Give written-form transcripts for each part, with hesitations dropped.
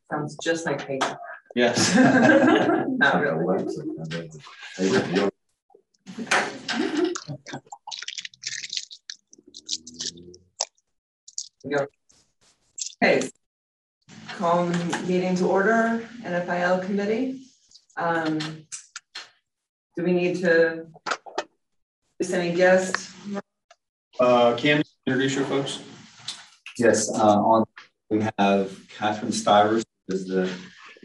Sounds just like paper. Yes. Not really. Okay. Call the meeting to order, NFIL committee. Do we need to just any guests? Can you introduce your folks? Yes, we have Catherine Stivers, who is the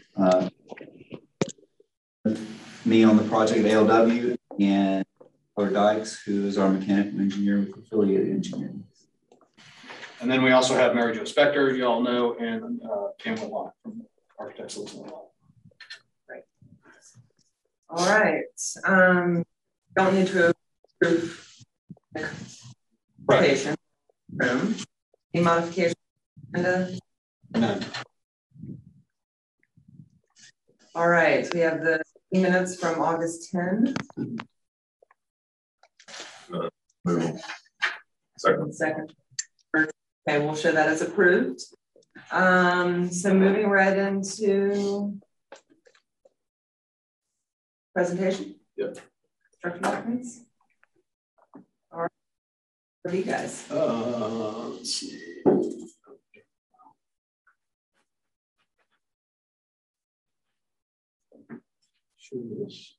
me on the project at ALW, and Tyler Dykes, who is our mechanical engineer with Affiliated Engineering. And then we also have Mary Jo Spector, you all know, and Pamela Locke from Architects Solutions. Right. All right. Don't need to approve modification. Room. Any modification? None. All right. We have the minutes from August 10. Second. Okay, we'll show that as approved. So moving right into presentation. Yep. Construction documents. All right. What are you guys? Let's see. Show this.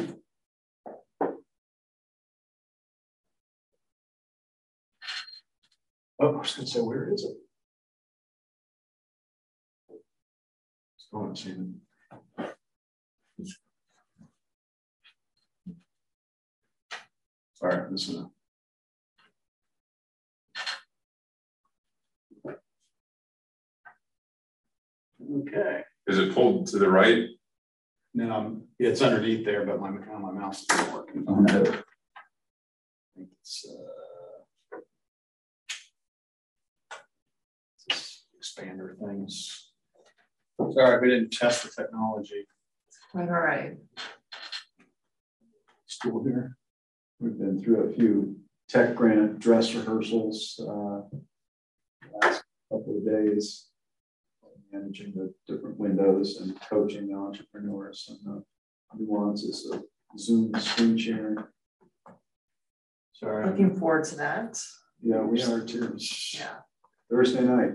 Oh, I was going to say, where is it? Still haven't seen it. Sorry, this is okay. Is it pulled to the right? No, it's underneath there, but my mouse isn't working. Oh, no. I think it's expander things. Sorry, we didn't test the technology. All right. Still here. We've been through a few tech grant dress rehearsals last couple of days, managing the different windows and coaching the entrepreneurs and the nuances of Zoom screen sharing. Sorry. Looking forward to that. Yeah, we are too. Yeah. Thursday night.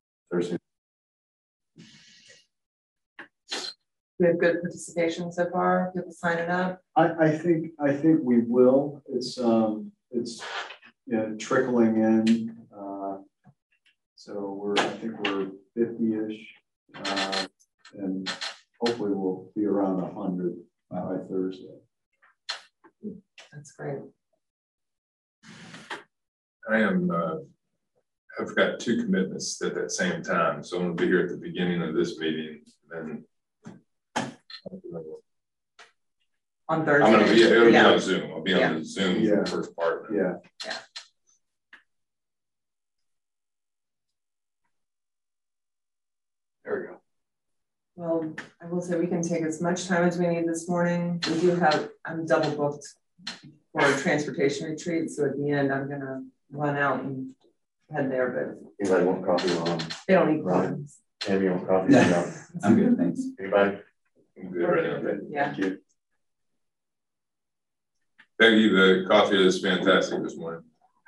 We have good participation so far. People signing up. I think we will. It's trickling in. So I think we're 50-ish, and hopefully we'll be around 100 by Thursday. That's great. I've got two commitments at that same time, so I'm going to be here at the beginning of this meeting, and On Thursday. I'm going to be on Zoom. I'll be on the Zoom for the first part. Yeah. There we go. Well, I will say we can take as much time as we need this morning. We do have, I'm double booked for a transportation retreat. So at the end, I'm going to run out and head there. But anybody want coffee? They don't eat grinds. Tammy, you want coffee? No. I'm good, thanks. Anybody? I'm good right now. Yeah. Thank you. Peggy, the coffee is fantastic this morning.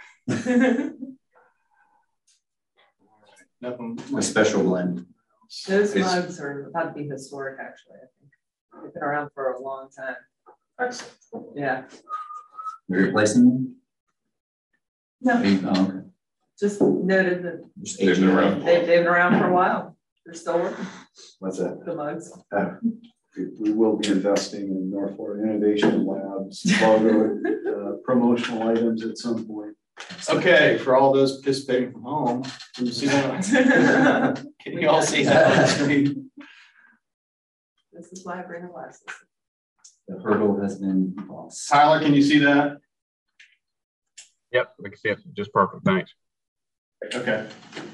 A special blend. Those mugs are about to be historic, actually. I think they've been around for a long time. Excellent. Yeah. You're replacing them? No. Oh, okay. Just noted that Just They've been around. they've been around for a while. They're still working. What's that? The mugs. We will be investing in North Florida Innovation Labs logo promotional items at some point. Okay, for all those participating from home, can you see that? Can you all see that on the screen? This is why I bring the glasses. The hurdle has been crossed. Tyler, can you see that? Yep, I can see it just perfect. Thanks. Okay.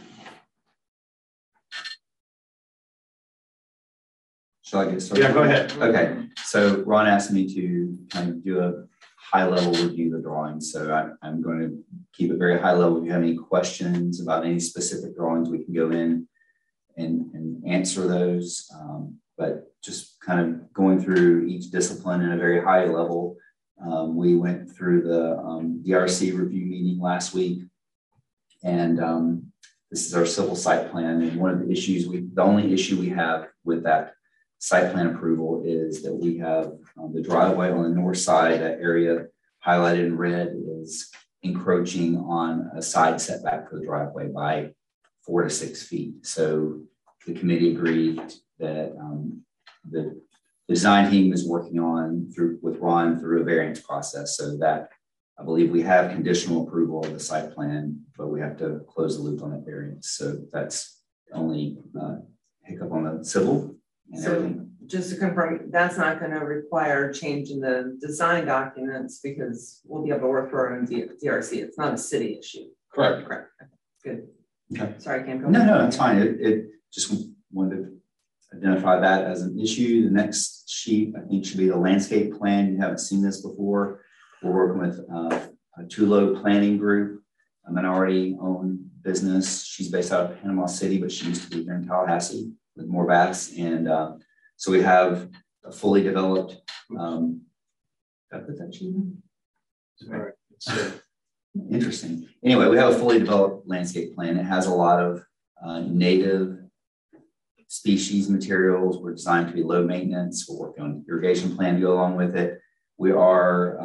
Shall I get started? Yeah, go ahead. Okay, so Ron asked me to kind of do a high-level review of the drawings, so I'm going to keep it very high level. If you have any questions about any specific drawings, we can go in and answer those. But just kind of going through each discipline in a very high level. We went through the DRC review meeting last week, and this is our civil site plan. And one of the issues, the only issue we have with that site plan approval is that we have the driveway on the north side, that area highlighted in red is encroaching on a side setback for the driveway by 4 to 6 feet. So the committee agreed that the design team is working on with Ron through a variance process, so that I believe we have conditional approval of the site plan, but we have to close the loop on that variance. So that's the only hiccup on the civil and everything. Just to confirm, that's not going to require change in the design documents because we'll be able to work through our own DRC. It's not a city issue. Correct. Correct. Good. Okay. Sorry, Cam. Go No, that's fine. It just wanted to identify that as an issue. The next sheet, I think, should be the landscape plan. You haven't seen this before. We're working with a Tulo planning group, a minority-owned business. She's based out of Panama City, but she used to be here in Tallahassee with Morbass. And so we have a fully developed. Did I put that sheet in? Sorry. Interesting. Anyway, we have a fully developed landscape plan. It has a lot of native species materials. We're designed to be low maintenance. We're working on an irrigation plan to go along with it. We are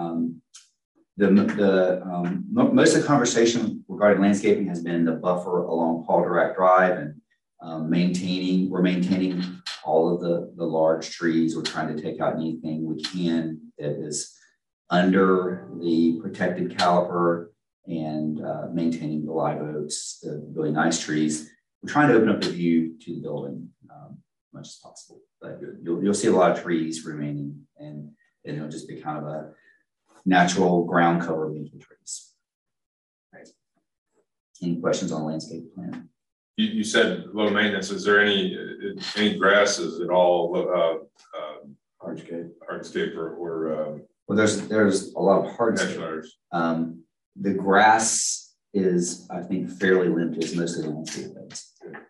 most of the conversation regarding landscaping has been the buffer along Paul Dirac Drive and we're maintaining all of the large trees. We're trying to take out anything we can that is under the protected caliper and maintaining the live oaks, the really nice trees. We're trying to open up the view to the building as much as possible, but you'll see a lot of trees remaining, and it'll just be kind of a natural ground cover of the trees. Right. Any questions on landscape plan? You said low maintenance. Is there any grasses at all? Hardscape or well, there's a lot of hardscape. The grass is, I think, fairly limited. It's mostly landscape beds.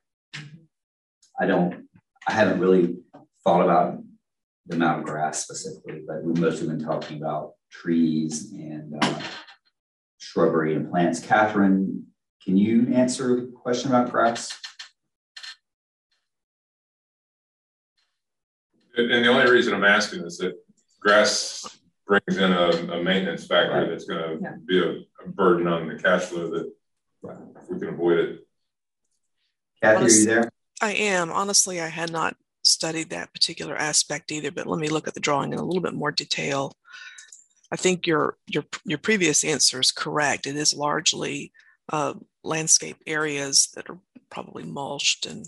I haven't really thought about the amount of grass specifically, but we've mostly been talking about trees and shrubbery and plants. Catherine, can you answer the question about grass? And the only reason I'm asking is that grass brings in a maintenance factor that's going to be a burden on the cash flow that if we can avoid it. Kathy, are you there? I am. Honestly, I had not studied that particular aspect either, but let me look at the drawing in a little bit more detail. I think your previous answer is correct. It is largely landscape areas that are probably mulched and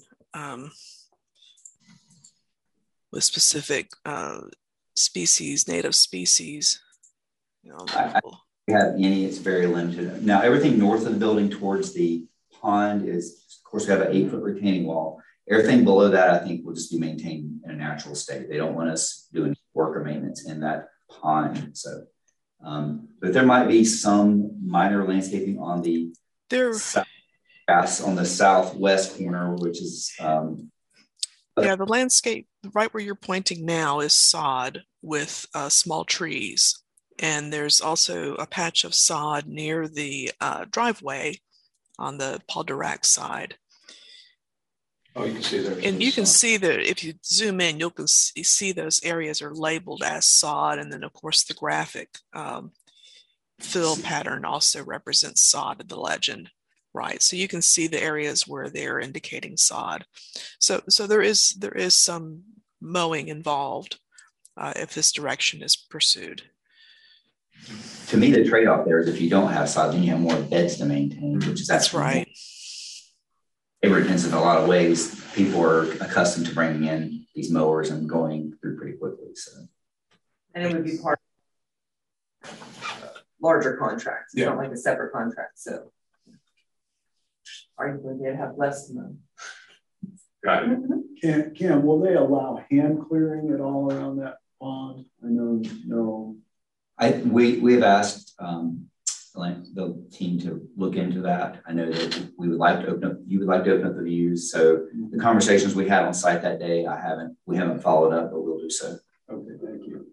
with specific species, native species. I don't have any, it's very limited. Now, everything north of the building towards the pond is, of course, we have an 8-foot retaining wall. Everything below that, I think, will just be maintained in a natural state. They don't want us doing work or maintenance in that pond. So, but there might be some minor landscaping on the on the southwest corner, which is yeah, the landscape right where you're pointing now is sod with small trees, and there's also a patch of sod near the driveway on the Paul Dirac side. Oh, you can see there. And you can see that if you zoom in, you can see those areas are labeled as sod. And then, of course, the graphic fill pattern also represents sod in the legend, right? So you can see the areas where they're indicating sod. So there is some mowing involved if this direction is pursued. To me, the trade-off there is if you don't have sod, then you have more beds to maintain, which is that's right. Labor intensive in a lot of ways. People are accustomed to bringing in these mowers and going through pretty quickly. So, and it would be part of larger contracts. It's not like a separate contract. So, arguably, they'd have less than them. Got it. Cam, will they allow hand clearing at all around that pond? I know no. We have asked the team to look into that. I know that we would like to open up, you would like to open up the views. So the conversations we had on site that day, we haven't followed up, but we'll do so. Okay, thank you.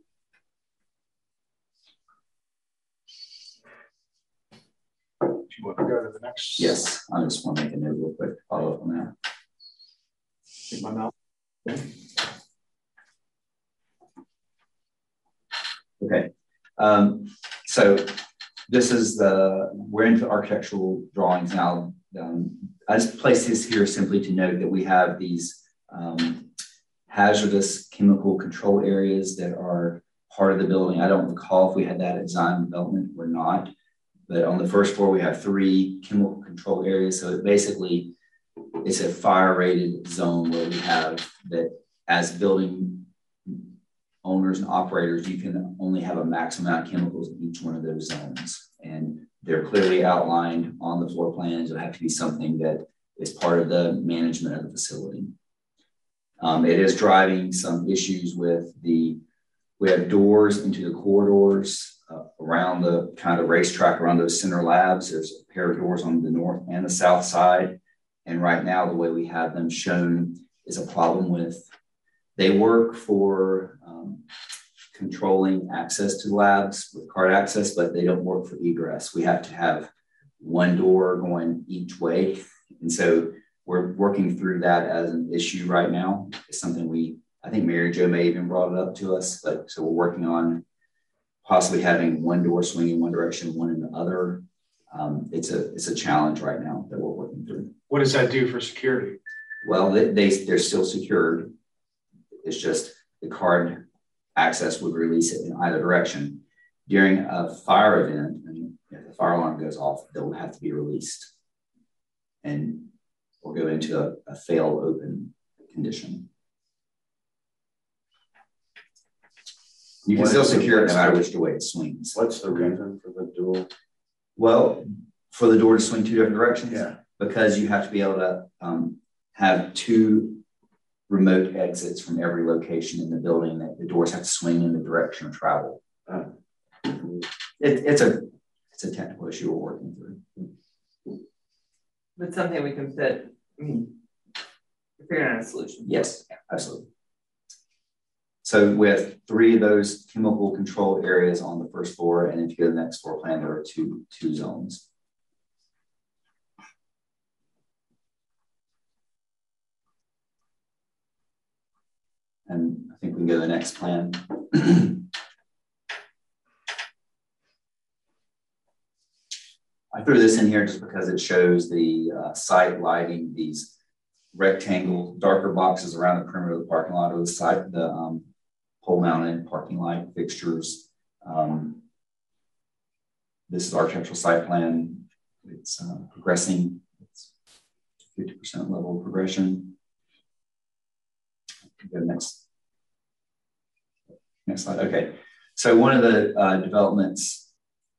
Do you want to go to the next? Yes, I just want to make a note real quick, follow up on that. In my mouth. Okay. So this is we're into architectural drawings now. I just placed this here simply to note that we have these hazardous chemical control areas that are part of the building. I don't recall if we had that at design development or not, but on the first floor, we have 3 chemical control areas. So basically, it's a fire rated zone where we have that as building owners and operators, you can only have a maximum amount of chemicals in each one of those zones. And they're clearly outlined on the floor plans. It'll have to be something that is part of the management of the facility. It is driving some issues with we have doors into the corridors around the kind of racetrack around those center labs. There's a pair of doors on the north and the south side. And right now, the way we have them shown is a problem with, they work for controlling access to labs with card access, but they don't work for egress. We have to have one door going each way. And so we're working through that as an issue right now. It's something I think Mary Jo may even brought it up to us, but so we're working on possibly having one door swinging one direction, one in the other. It's a challenge right now that we're working through. What does that do for security? Well, they're still secured. It's just the card access would release it in either direction. During a fire event, and if the fire alarm goes off, they'll have to be released. And we'll go into a fail open condition. You can still secure it no matter which way it swings. What's the reason for the dual? Well, for the door to swing 2 different directions? Yeah. Because you have to be able to have 2 remote exits from every location in the building that the doors have to swing in the direction of travel. It's a technical issue we're working through. But something we can fit, I mean, figuring out a solution. Yes, absolutely. So with 3 of those chemical control areas on the first floor, and if you go to the next floor plan, there are two zones. And I think we can go to the next plan. I threw this in here just because it shows the site lighting, these rectangle, darker boxes around the perimeter of the parking lot, or the site, the pole-mounted parking light fixtures. This is architectural site plan. It's progressing. It's 50% level of progression. Go next slide. Okay. So one of the developments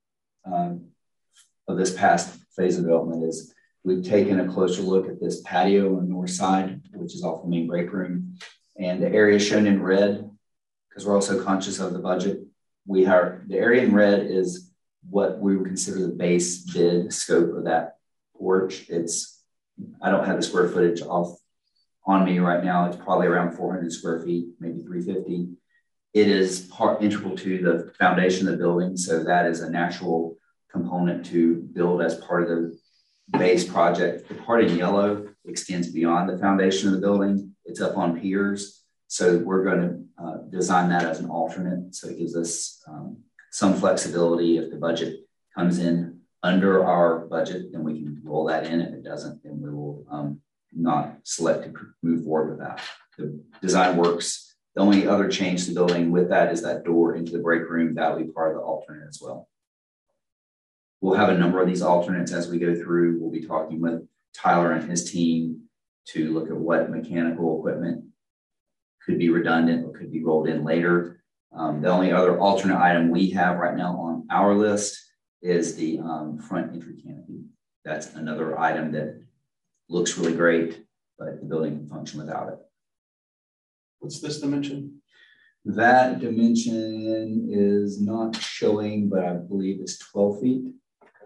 of this past phase of development is we've taken a closer look at this patio on the north side, which is off the main break room. And the area shown in red, because we're also conscious of the budget, the area in red is what we would consider the base bid scope of that porch. I don't have the square footage on me right now. It's probably around 400 square feet, maybe 350. It is integral to the foundation of the building. So that is a natural component to build as part of the base project. The part in yellow extends beyond the foundation of the building. It's up on piers. So we're going to design that as an alternate. So it gives us some flexibility. If the budget comes in under our budget, then we can roll that in. If it doesn't, then we will not select to move forward with that. The design works. The only other change to the building with that is that door into the break room. That will be part of the alternate as well. We'll have a number of these alternates as we go through. We'll be talking with Tyler and his team to look at what mechanical equipment could be redundant or could be rolled in later. The only other alternate item we have right now on our list is the front entry canopy. That's another item that looks really great, but the building can function without it. What's this dimension? That dimension is not showing, but I believe it's 12 feet.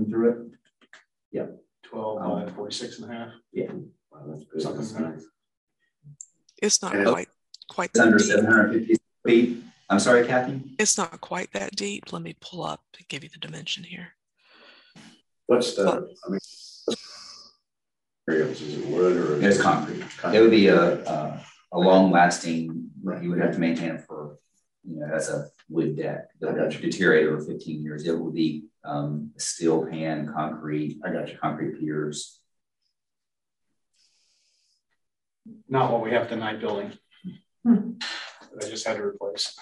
working through it. Yeah. 12 by 46 and a half. Yeah. Wow, that's good. Something That's like nice. It's not quite It's that under deep. 750 feet. I'm sorry, Kathy? It's not quite that deep. Let me pull up and give you the dimension here. What's the, I mean, materials? Is it wood or? It's concrete. It would be a long-lasting, you would have to maintain it for, as a wood deck that would deteriorate over 15 years. It would be steel pan, concrete. I got you. Concrete piers. Not what we have tonight building. I just had to replace.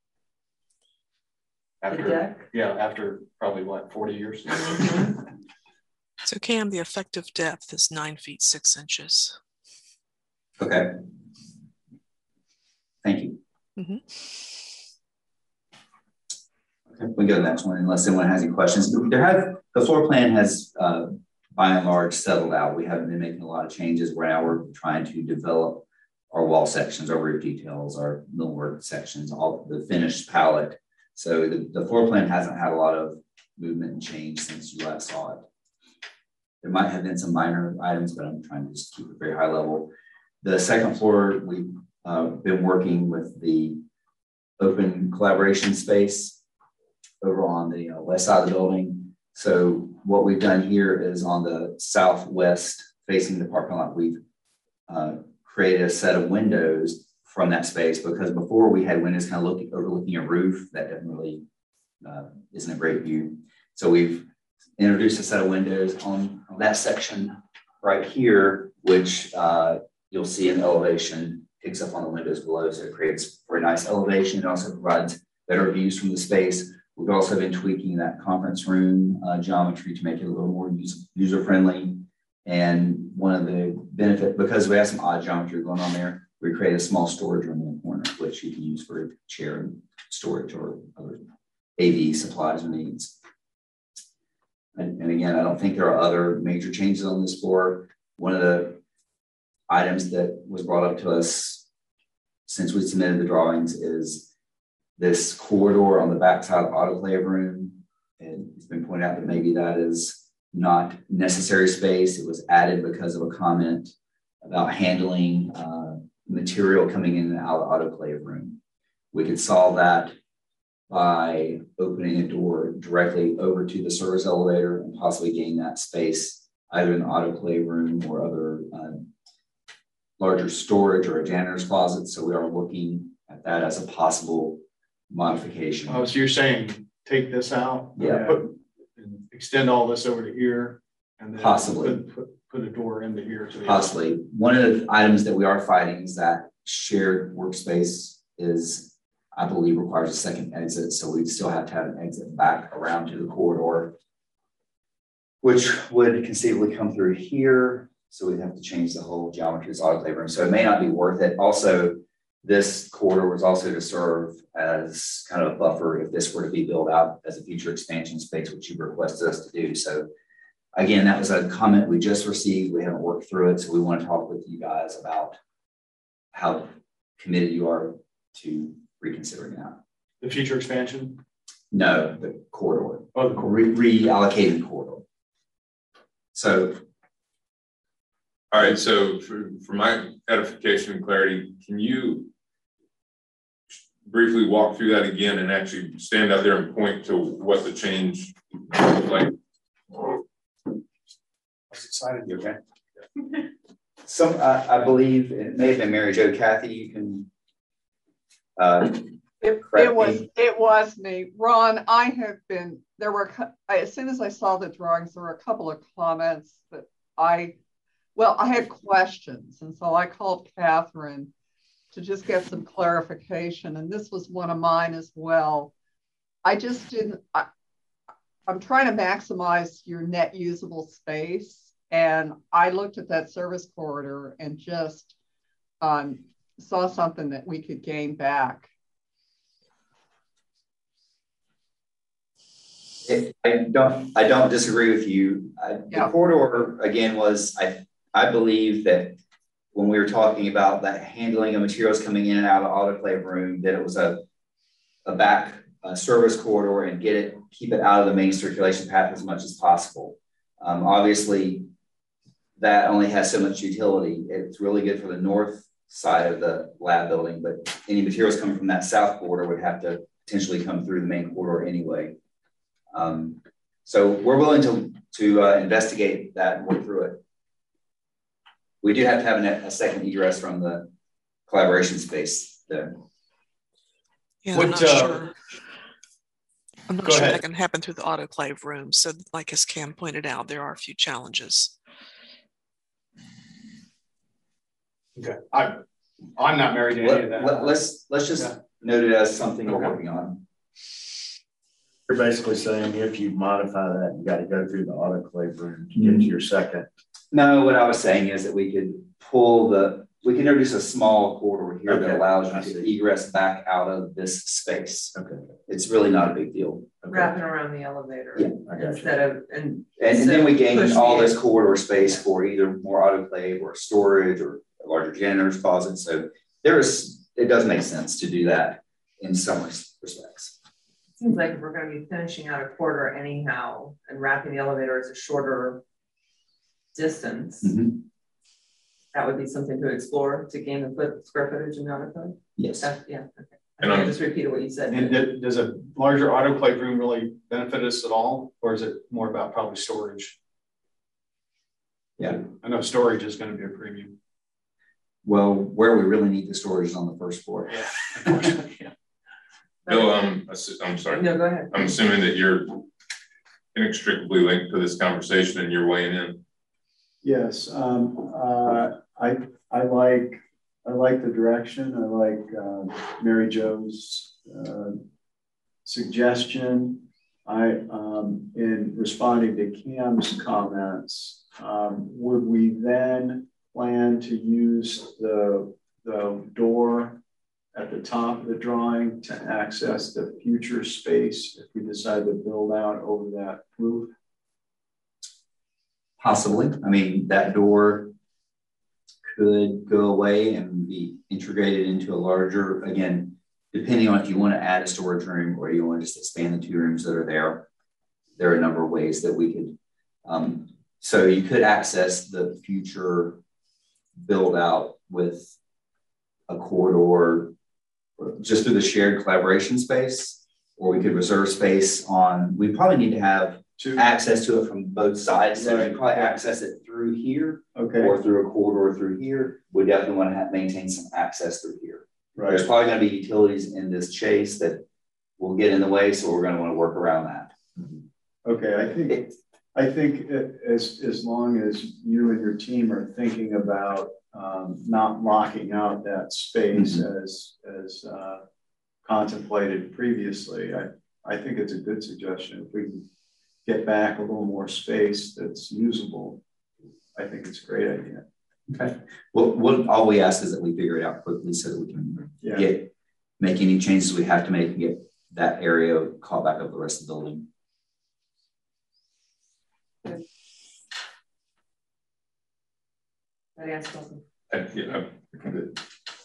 The deck? After probably what, 40 years? So Cam, the effective depth is 9 feet 6 inches. Okay. Thank you. Mm-hmm. Okay, we go to the next one unless anyone has any questions. The floor plan has by and large settled out. We haven't been making a lot of changes. We're trying to develop our wall sections, our roof details, our millwork sections, all the finished palette. So the floor plan hasn't had a lot of movement and change since you last saw it. There might have been some minor items, but I'm trying to just keep it very high level. The second floor, we've been working with the open collaboration space over on the west side of the building. So what we've done here is on the southwest facing the parking lot, we've created a set of windows from that space, because before we had windows kind of overlooking a roof that doesn't really isn't a great view. So we've introduced a set of windows on that section right here, which you'll see an elevation picks up on the windows below. So it creates a very nice elevation. It also provides better views from the space. We've also been tweaking that conference room geometry to make it a little more user-friendly. And one of the benefits, because we have some odd geometry going on there, we create a small storage room in the corner, which you can use for chair and storage or other AV supplies or needs. And again, I don't think there are other major changes on this floor. One of the items that was brought up to us since we submitted the drawings is this corridor on the backside of the autoclave room. And it's been pointed out that maybe that is not necessary space. It was added because of a comment about handling material coming in and out of the autoclave room. We could solve that by opening a door directly over to the service elevator and possibly gain that space either in the autoclave room or other larger storage or a janitor's closet. So we are looking at that as a possible modification. Oh, so you're saying take this out? Yeah. And extend all this over to here, and then possibly put a door into here. To the possibly. One of the items that we are fighting is that shared workspace is, I believe, requires a second exit. So we'd still have to have an exit back around to the corridor, which would conceivably come through here. So we'd have to change the whole geometry of the autoclave room. So it may not be worth it. Also, this corridor was also to serve as kind of a buffer if this were to be built out as a future expansion space, which you requested us to do. So again, that was a comment we just received. We haven't worked through it. So we want to talk with you guys about how committed you are to reconsidering that. The future expansion? No, the corridor. Oh, the corridor. Reallocating corridor. So. All right, so for my edification and clarity, can you briefly walk through that again and actually stand out there and point to what the change looks like? I was excited. You okay? So I believe it may have been Mary Jo. Kathy, you can. It was me, Ron. I have been there. As soon as I saw the drawings, there were a couple of comments that I had questions, and so I called Catherine to just get some clarification, and this was one of mine as well. I just didn't. I'm trying to maximize your net usable space, and I looked at that service corridor and just saw something that we could gain back. I don't disagree with you. The corridor again was I believe that when we were talking about that handling of materials coming in and out of the autoclave room, that it was a back service corridor and get it keep it out of the main circulation path as much as possible. Obviously, that only has so much utility. It's really good for the north side of the lab building, but any materials coming from that south corridor would have to potentially come through the main corridor anyway. So we're willing to investigate that and work through it. We do have to have a second egress from the collaboration space there. Yeah, I'm not sure. I'm not sure that can happen through the autoclave room. So like as Cam pointed out, there are a few challenges. Okay, I'm not married to any of that. Let's just note it as something we're working on. You're basically saying if you modify that, you got to go through the autoclave room to get to your second. No, what I was saying is that we could we can introduce a small corridor here that allows you to egress back out of this space. Okay. It's really not a big deal. Okay. Wrapping around the elevator. Yeah. Instead of, and then we gain all this corridor space for either more autoclave or storage or a larger janitor's closet. So it does make sense to do that in some respects. It seems like if we're going to be finishing out a corridor anyhow and wrapping the elevator as a shorter distance, that would be something to explore to gain the square footage in the autoclave. Yes. Okay. I just repeated what you said. And does a larger autoclave room really benefit us at all, or is it more about probably storage? Yeah, I know storage is going to be a premium. Well, where we really need the storage is on the first floor. Yeah, unfortunately, yeah. Bill, I'm sorry. No, go ahead. I'm assuming that you're inextricably linked to this conversation and you're weighing in. Yes, I like the direction. I like Mary Jo's suggestion. In responding to Cam's comments, would we then plan to use the door at the top of the drawing to access the future space if we decide to build out over that roof? Possibly. I mean, that door could go away and be integrated into a larger, again, depending on if you want to add a storage room or you want to just expand the two rooms that are there. There are a number of ways that we could. So you could access the future build out with a corridor just through the shared collaboration space, or we could reserve space on, we probably need to have access to it from both sides. So you probably access it through here or through a corridor through here. We definitely want to maintain some access through here. Right. There's probably going to be utilities in this chase that will get in the way, so we're going to want to work around that. Okay, I think as long as you and your team are thinking about not locking out that space as contemplated previously, I think it's a good suggestion. If we can get back a little more space that's usable, I think it's a great idea. Okay. Well, all we ask is that we figure it out quickly so that we can make any changes we have to make and get that area caught back up the rest of the building. Good. Good.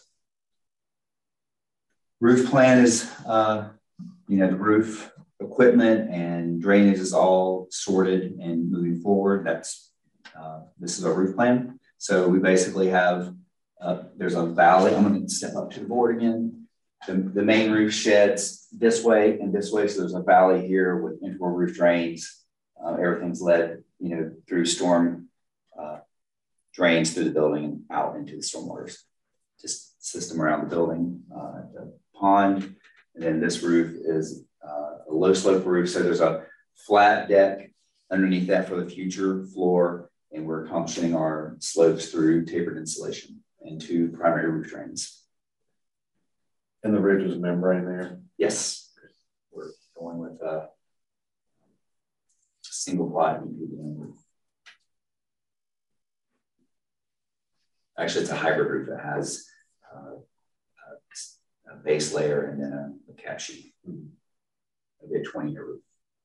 Roof plan is, the roof equipment and drainage is all sorted and moving forward. This is our roof plan. So we basically have, there's a valley. I'm going to step up to the board again. The main roof sheds this way and this way. So there's a valley here with integral roof drains. Everything's led, through storm drains through the building and out into the stormwater system around the building, the pond. And then this roof is a low slope roof. So there's a flat deck underneath that for the future floor. And we're accomplishing our slopes through tapered insulation and 2 primary roof drains. And the roof is a membrane there? Yes. We're going with a single ply roof. Actually, it's a hybrid roof that has a base layer and then a cap sheet. Maybe a 20-year roof.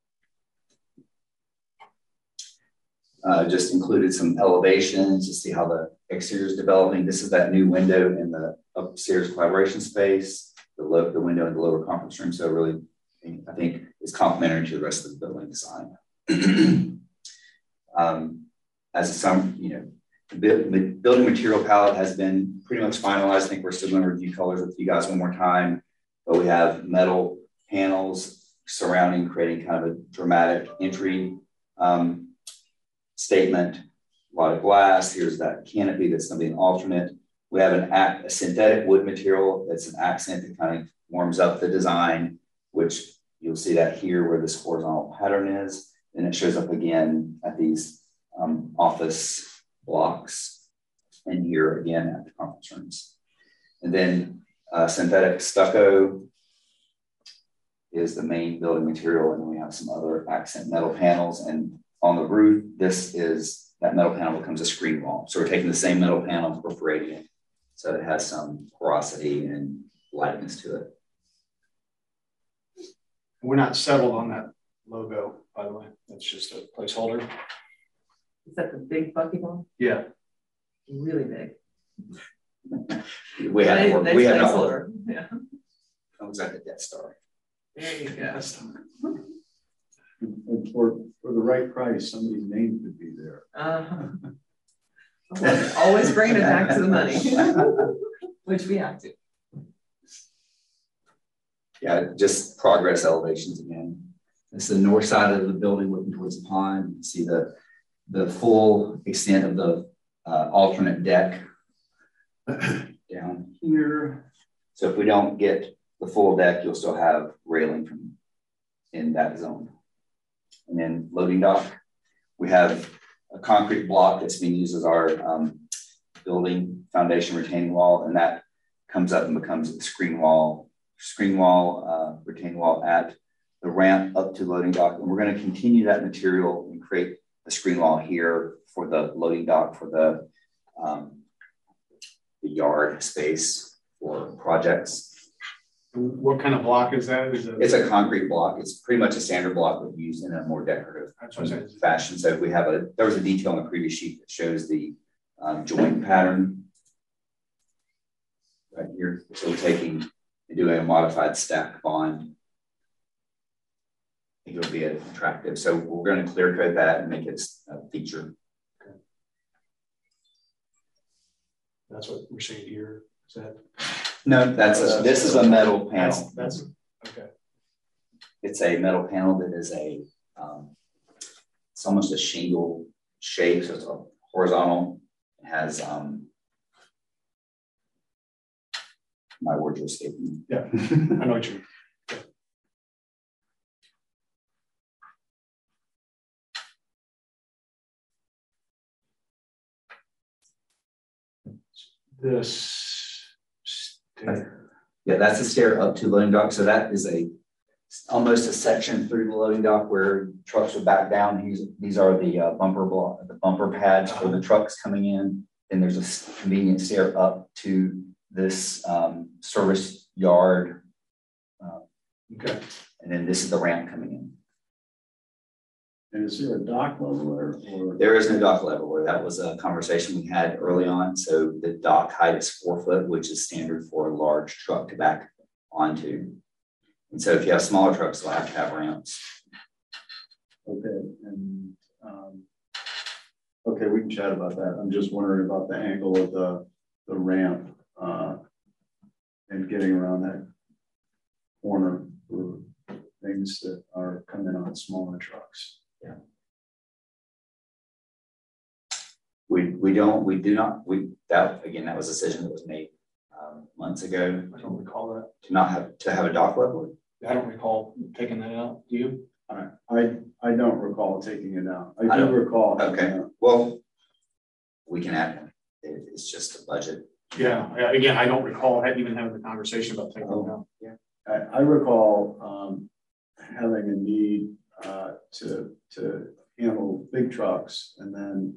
Just included some elevations to see how the exterior is developing. This is that new window in the upstairs collaboration space, the window in the lower conference room. So really, I think is complementary to the rest of the building design. As a sum, the building material palette has been pretty much finalized. I think we're still going to review colors with you guys one more time, but we have metal panels surrounding, creating kind of a dramatic entry statement. A lot of glass. Here's that canopy that's going to be an alternate. We have a synthetic wood material that's an accent that kind of warms up the design, which you'll see that here where this horizontal pattern is. And it shows up again at these office blocks and here again at the conference rooms. And then synthetic stucco is the main building material. And we have some other accent metal panels. And on the roof, that metal panel becomes a screen wall. So we're taking the same metal panel and perforating it. So it has some porosity and lightness to it. We're not settled on that logo, by the way. That's just a placeholder. Is that the big bucky one? Yeah. Really big. We have more. We have not. Yeah. That was like a Death Star. There you go. And for the right price, somebody's name could be there. Always bringing it back to the money, which we have to. Yeah, just progress elevations again. It's the north side of the building looking towards the pond. You can see the full extent of the alternate deck down here. So if we don't get the full deck, you'll still have railing from in that zone. And then loading dock, we have a concrete block that's being used as our building foundation retaining wall, and that comes up and becomes a screen wall, retaining wall at the ramp up to loading dock. And we're going to continue that material and create a screen wall here for the loading dock for the yard space for projects. What kind of block is that? It's a concrete block. It's pretty much a standard block but used in a more decorative fashion. So we have there was a detail on the previous sheet that shows the joint pattern right here. So we're taking and doing a modified stack bond. I think it'll be attractive. So we're going to clear coat that and make it a feature. Okay. That's what we're seeing here. Is that? No, this is a metal panel. That's okay. It's a metal panel that is it's almost a shingle shape, so it's a horizontal. It has my words are escaping. Yeah, I know what you mean. This stair. Yeah, that's a stair up to loading dock. So that is almost a section through the loading dock where trucks would back down. These are the bumper pads for the trucks coming in. Then there's a convenient stair up to this service yard. Okay. And then this is the ramp coming in. And is there a dock leveler? There is no dock leveler. That was a conversation we had early on. So the dock height is 4 foot, which is standard for a large truck to back onto. And so if you have smaller trucks, they'll have to have ramps. Okay, and okay, we can chat about that. I'm just wondering about the angle of the ramp and getting around that corner for things that are coming on smaller trucks. Yeah. That was a decision that was made months ago. I don't recall that. To have a dock leveler. I don't recall taking that out. Do you? I don't recall taking it out. I do recall. Okay. Well, we can add it. It's just a budget. Yeah. Again, I don't recall even having the conversation about taking it out. Yeah. I recall having a need to handle big trucks, and then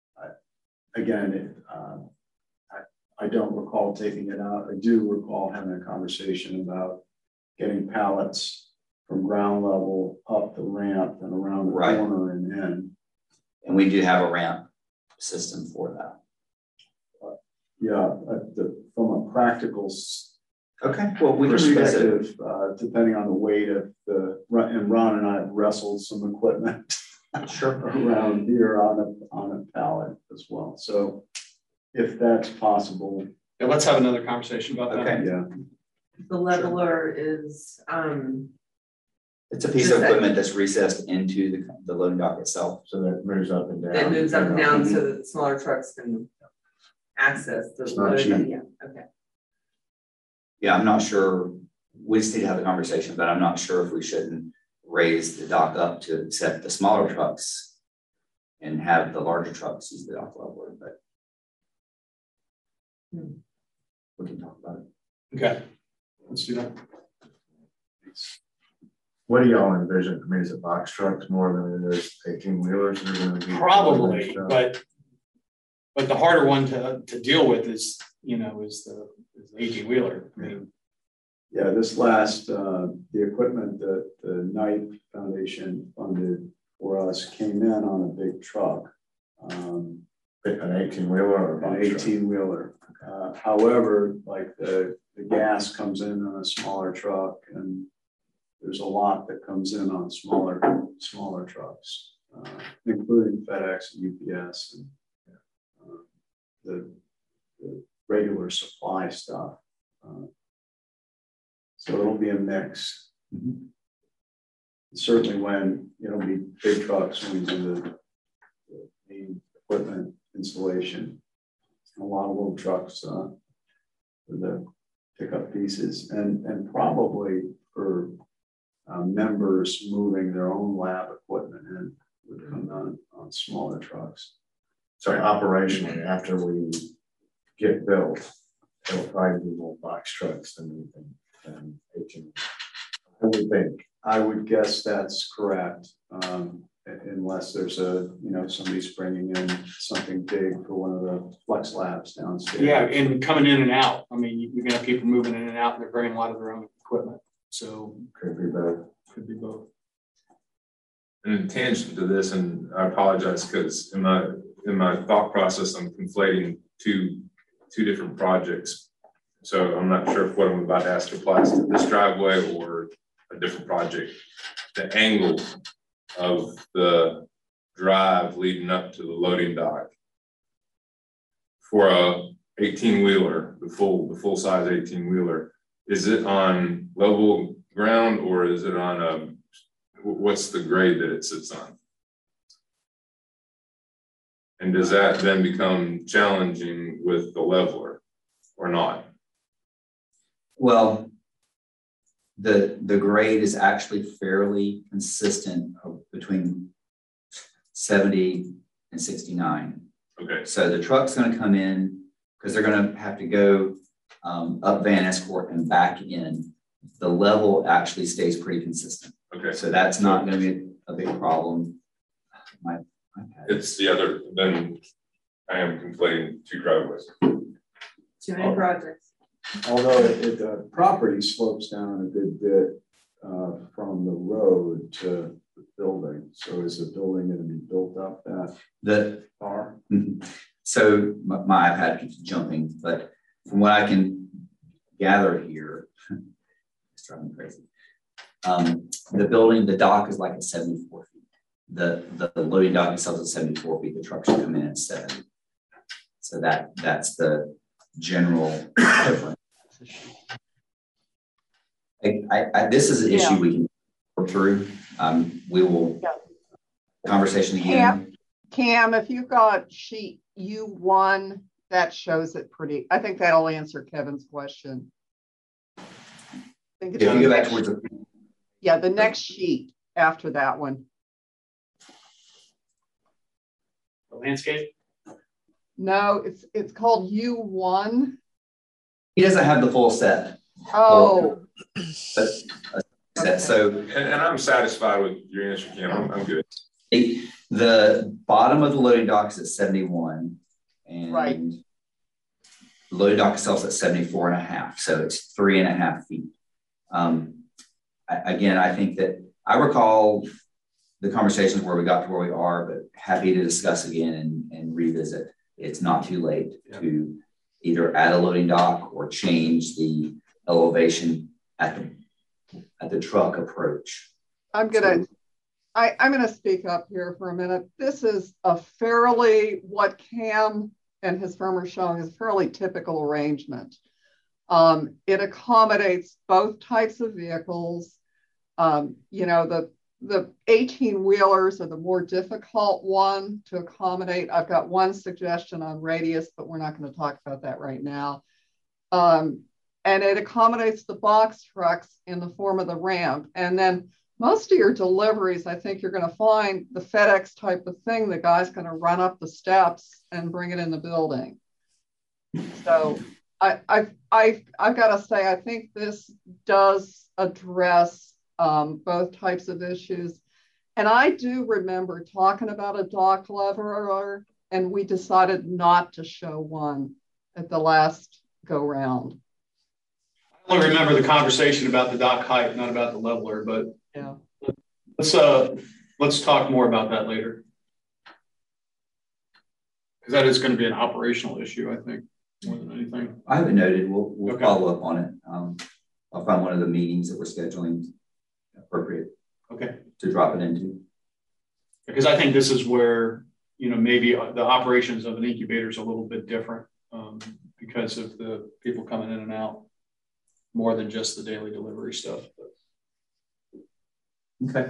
I don't recall taking it out. I do recall having a conversation about getting pallets from ground level up the ramp and around the corner and in. And we do have a ramp system for that. Yeah, from a practical Okay. Well, we can revisit. Depending on the weight of and Ron and I have wrestled some equipment around here on a pallet as well. So if that's possible. Yeah, let's have another conversation about that. Yeah. The leveler is it's a piece of equipment that's recessed into the loading dock itself. So that moves up and down. It moves up and down so that smaller trucks can access the loading. Yeah. Okay. Yeah, I'm not sure. We just need to have a conversation, but I'm not sure if we shouldn't raise the dock up to accept the smaller trucks and have the larger trucks use the dock leveler. But we can talk about it. Okay, let's do that. What do y'all envision? I mean, is it box trucks more than it is 18-wheelers? Probably, but the harder one to deal with is the 18-wheeler. I mean, yeah, this last the equipment that the Knight Foundation funded for us came in on a big truck, an 18-wheeler or an 18-wheeler. However, like the gas comes in on a smaller truck, and there's a lot that comes in on smaller trucks, including FedEx and UPS and the regular supply stuff. So it'll be a mix. Certainly when it'll be big trucks when we do the main equipment installation. A lot of little trucks for the pickup pieces, and probably for members moving their own lab equipment in would come on smaller trucks. Sorry, operationally, after we get built, it'll probably be more box trucks than 18. I would think. I would guess that's correct, unless there's somebody's bringing in something big for one of the flex labs downstairs. Yeah, and coming in and out. I mean, you're gonna have people moving in and out, and they're bringing a lot of their own equipment. So could be both. Could be both. And in tangent to this, and I apologize because in my thought process, I'm conflating two different projects. So I'm not sure if what I'm about to ask applies to this driveway or a different project. The angle of the drive leading up to the loading dock for a 18-wheeler, the full size 18-wheeler, is it on level ground or is it on what's the grade that it sits on? And does that then become challenging with the leveler or not? Well, the grade is actually fairly consistent between 70 and 69. Okay. So the truck's going to come in because they're going to have to go up Van Escort and back in. The level actually stays pretty consistent. Okay. So that's not going to be a big problem. It's the other, then I am conflating two driveways. Too many projects. Although the property slopes down a good bit from the road to the building. So is the building going to be built up that far? So my iPad keeps jumping, but from what I can gather here, it's driving me crazy. The dock is like at 74 feet. The loading dock itself is 74 feet. The truck should come in at 70. So that's the general difference. This is an issue we can work through. We will conversation again. Cam, if you've got sheet U1, that shows it pretty. I think that'll answer Kevin's question. If you go back towards the next sheet after that one. The landscape? No, it's called U1. He doesn't have the full set. Oh. So, and I'm satisfied with your answer, Cam. I'm good. The bottom of the loading dock is at 71, and the loading dock itself is at 74 and a half. So it's 3.5 feet. Again, I think that I recall the conversations where we got to where we are, but happy to discuss again and revisit. It's not too late to either add a loading dock or change the elevation at the truck approach. I'm gonna speak up here for a minute. This is a fairly, what Cam and his firm are showing is a fairly typical arrangement. It accommodates both types of vehicles. You know, the 18-wheelers are the more difficult one to accommodate. I've got one suggestion on radius, but we're not going to talk about that right now. And it accommodates the box trucks in the form of the ramp. And then most of your deliveries, I think you're going to find the FedEx type of thing. The guy's going to run up the steps and bring it in the building. So I've got to say, I think this does address both types of issues. And I do remember talking about a dock leveler, and we decided not to show one at the last go round. I only remember the conversation about the dock height, not about the leveler, but yeah. Let's talk more about that later. Because that is going to be an operational issue, I think, more than anything. I have it noted. We'll follow up on it. I'll find one of the meetings that we're scheduling appropriate to drop it into. Because I think this is where, you know, maybe the operations of an incubator is a little bit different because of the people coming in and out more than just the daily delivery stuff. Okay.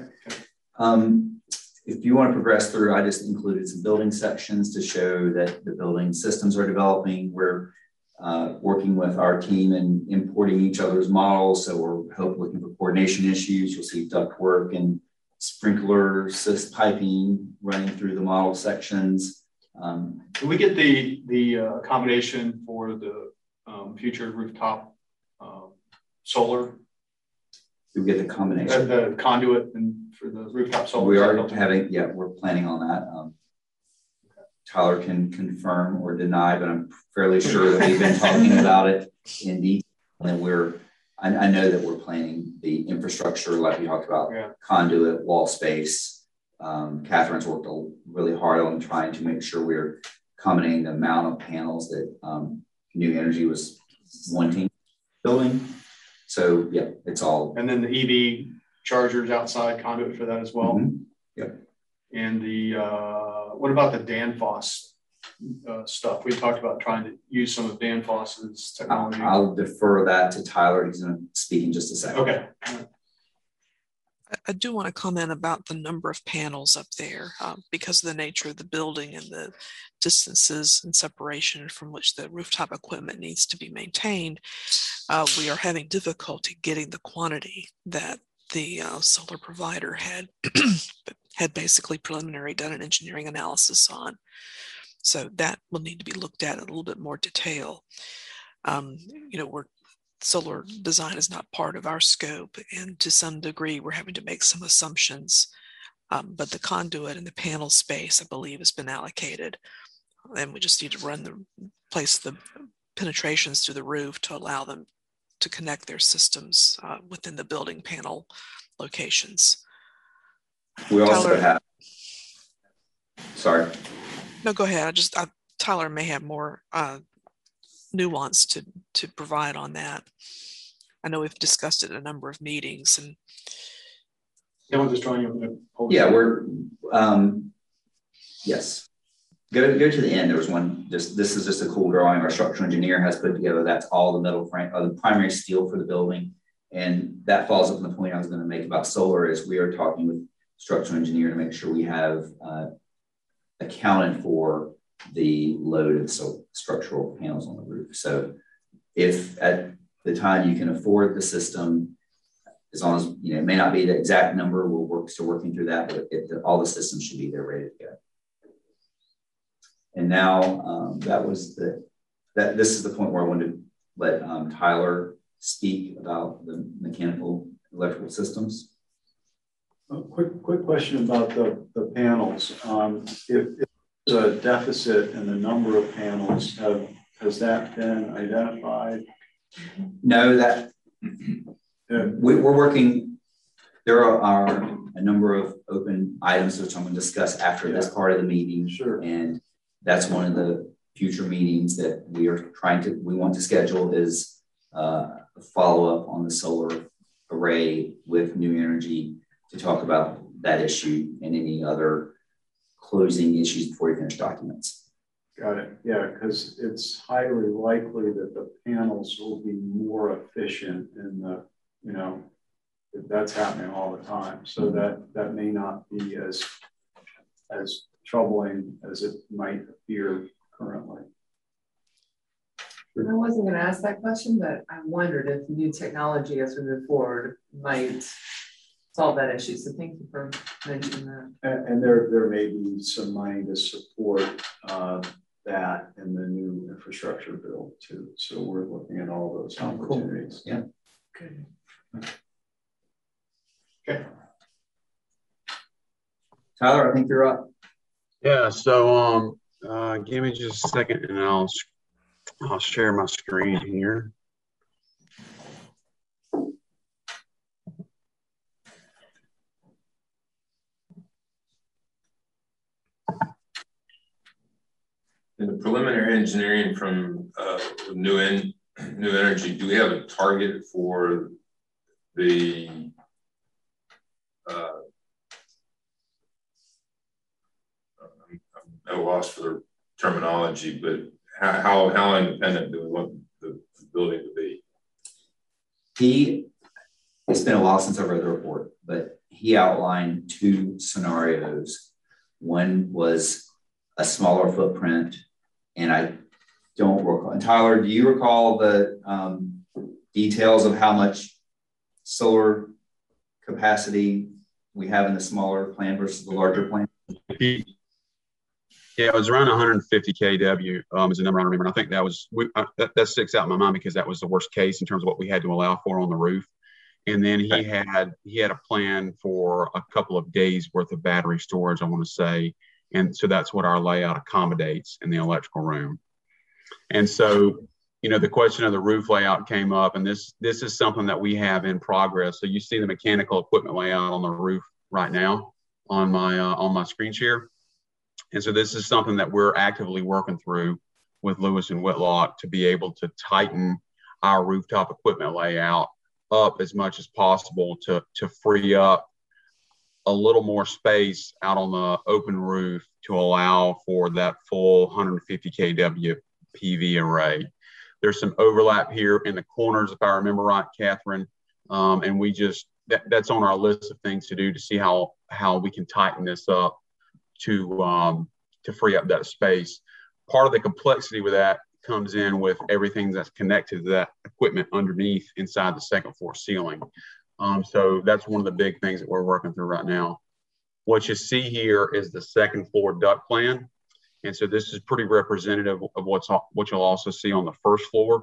If you want to progress through, I just included some building sections to show that the building systems are developing. We're working with our team and importing each other's models. So we're looking for coordination issues. You'll see ductwork and sprinkler piping running through the model sections. Can we get the accommodation for the future rooftop solar? We get the combination. The conduit and for the rooftop solar. We are having, we're planning on that. Tyler can confirm or deny, but I'm fairly sure that we've been talking about it in detail. And I know that we're planning the infrastructure like we talked about, conduit, wall space. Catherine's worked really hard on trying to make sure we're accommodating the amount of panels that New Energy was wanting building. So yeah, it's all. And then the EV chargers outside, conduit for that as well. Mm-hmm. Yep. And the what about the Danfoss stuff? We talked about trying to use some of Danfoss's technology. I'll defer that to Tyler. He's going to speak in just a second. Okay. I do want to comment about the number of panels up there because of the nature of the building and the distances and separation from which the rooftop equipment needs to be maintained. We are having difficulty getting the quantity that the solar provider had basically preliminary done an engineering analysis on. So that will need to be looked at in a little bit more detail. Solar design is not part of our scope, and to some degree, we're having to make some assumptions. But the conduit and the panel space, I believe, has been allocated, and we just need to place the penetrations through the roof to allow them to connect their systems within the building panel locations. We also have. Sorry. No, go ahead. Tyler may have more nuance to provide on that. I know we've discussed it in a number of meetings, and we're yes. Go to the end. There was one. This is just a cool drawing our structural engineer has put together. That's all the metal frame, the primary steel for the building, and that falls up on the point I was going to make about solar. Is we are talking with structural engineer to make sure we have accounted for the load of structural panels on the roof. So if at the time you can afford the system, as long as, it may not be the exact number, we're still working through that, but all the systems should be there ready to go. And now this is the point where I wanted to let Tyler speak about the mechanical electrical systems. A quick question about the panels. If there's a deficit in the number of panels, has that been identified? No, we're working. There are a number of open items which I'm going to discuss after this part of the meeting. Sure. And that's one of the future meetings that we want to schedule is follow up on the solar array with New Energy to talk about that issue and any other closing issues before you finish documents. Got it. Yeah, because it's highly likely that the panels will be more efficient in the, you know, that's happening all the time. So that may not be as troubling as it might appear currently. I wasn't going to ask that question, but I wondered if new technology as we move forward might solve that issue. So thank you for mentioning that. And there may be some money to support that in the new infrastructure bill too. So we're looking at all those opportunities. Cool. Yeah. Good. Okay. Tyler, I think you're up. Yeah. So give me just a second, and I'll share my screen here. In the preliminary engineering from New Energy, do we have a target for the I'm at a loss for the terminology, but how independent do we want the building to be? It's been a while since I read the report, but he outlined two scenarios. One was a smaller footprint, and I don't recall. And Tyler, do you recall the details of how much solar capacity we have in the smaller plant versus the larger plant? Yeah, it was around 150 kW is the number I remember. And I think that was that sticks out in my mind because that was the worst case in terms of what we had to allow for on the roof. And then he had a plan for a couple of days worth of battery storage, I want to say. And so that's what our layout accommodates in the electrical room. And so, you know, the question of the roof layout came up, and this is something that we have in progress. So you see the mechanical equipment layout on the roof right now on my screen share. And so this is something that we're actively working through with Lewis and Whitlock to be able to tighten our rooftop equipment layout up as much as possible to free up a little more space out on the open roof to allow for that full 150 kW PV array. There's some overlap here in the corners, if I remember right, Catherine. And we just, that's on our list of things to do to see how we can tighten this up to free up that space. Part of the complexity with that comes in with everything that's connected to that equipment underneath inside the second floor ceiling. So that's one of the big things that we're working through right now. What you see here is the second floor duct plan. And so this is pretty representative of what you'll also see on the first floor.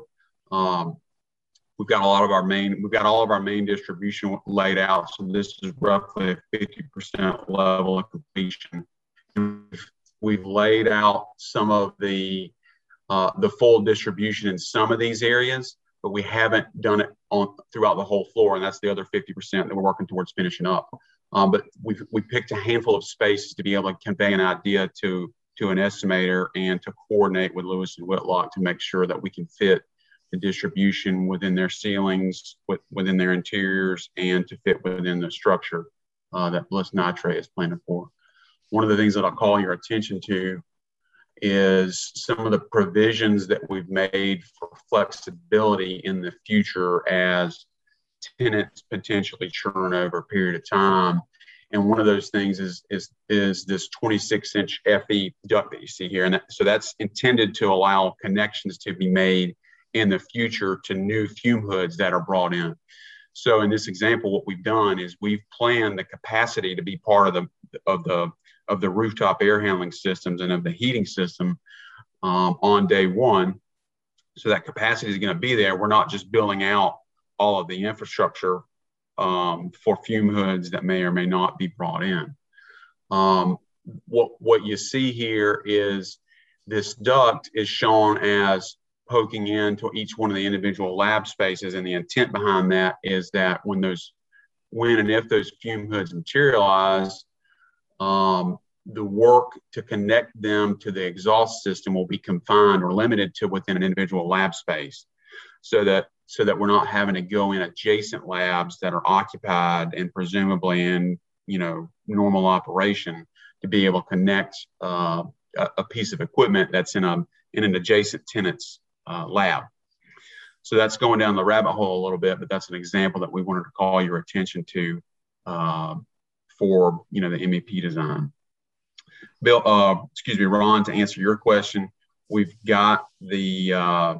We've got all of our main distribution laid out. So this is roughly a 50% level of completion. We've laid out some of the full distribution in some of these areas, but we haven't done it throughout the whole floor, and that's the other 50% that we're working towards finishing up. But we picked a handful of spaces to be able to convey an idea to an estimator and to coordinate with Lewis and Whitlock to make sure that we can fit the distribution within their ceilings, within their interiors, and to fit within the structure that Bliss Nitrate is planning for. One of the things that I'll call your attention to is some of the provisions that we've made for flexibility in the future as tenants potentially churn over a period of time. And one of those things is this 26-inch FE duct that you see here. And so that's intended to allow connections to be made in the future to new fume hoods that are brought in. So in this example, what we've done is we've planned the capacity to be part of the rooftop air handling systems and of the heating system on day one. So that capacity is going to be there. We're not just building out all of the infrastructure for fume hoods that may or may not be brought in. What you see here is this duct is shown as poking into each one of the individual lab spaces, and the intent behind that is that when and if those fume hoods materialize, the work to connect them to the exhaust system will be confined or limited to within an individual lab space, so that so that we're not having to go in adjacent labs that are occupied and presumably in, normal operation to be able to connect a piece of equipment that's in an adjacent tenant's lab. So that's going down the rabbit hole a little bit, but that's an example that we wanted to call your attention to for the MEP design. Ron, to answer your question, we've got the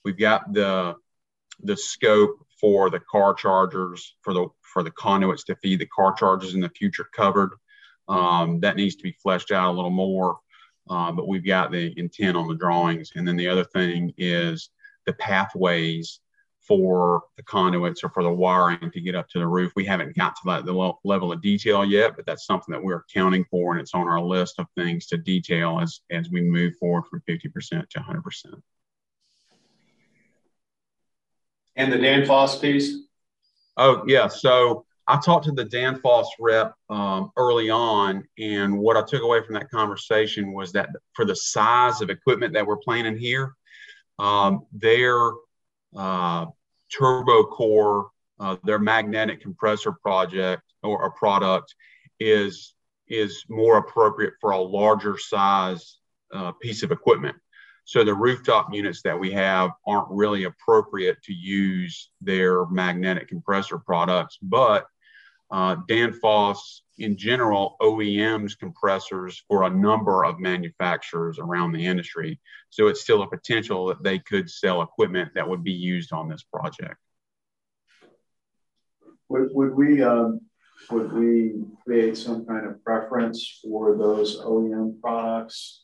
scope for the car chargers for the conduits to feed the car chargers in the future covered. That needs to be fleshed out a little more, but we've got the intent on the drawings. And then the other thing is the pathways for the conduits or for the wiring to get up to the roof. We haven't got to the level of detail yet, but that's something that we're accounting for, and it's on our list of things to detail as we move forward from 50% to 100%. And the Danfoss piece? Oh, yeah. So I talked to the Danfoss rep early on, and what I took away from that conversation was that for the size of equipment that we're planning here, their turbo core, their magnetic compressor project or a product is more appropriate for a larger size piece of equipment. So the rooftop units that we have aren't really appropriate to use their magnetic compressor products, but Danfoss in general OEMs compressors for a number of manufacturers around the industry. So it's still a potential that they could sell equipment that would be used on this project. Would we create some kind of preference for those OEM products,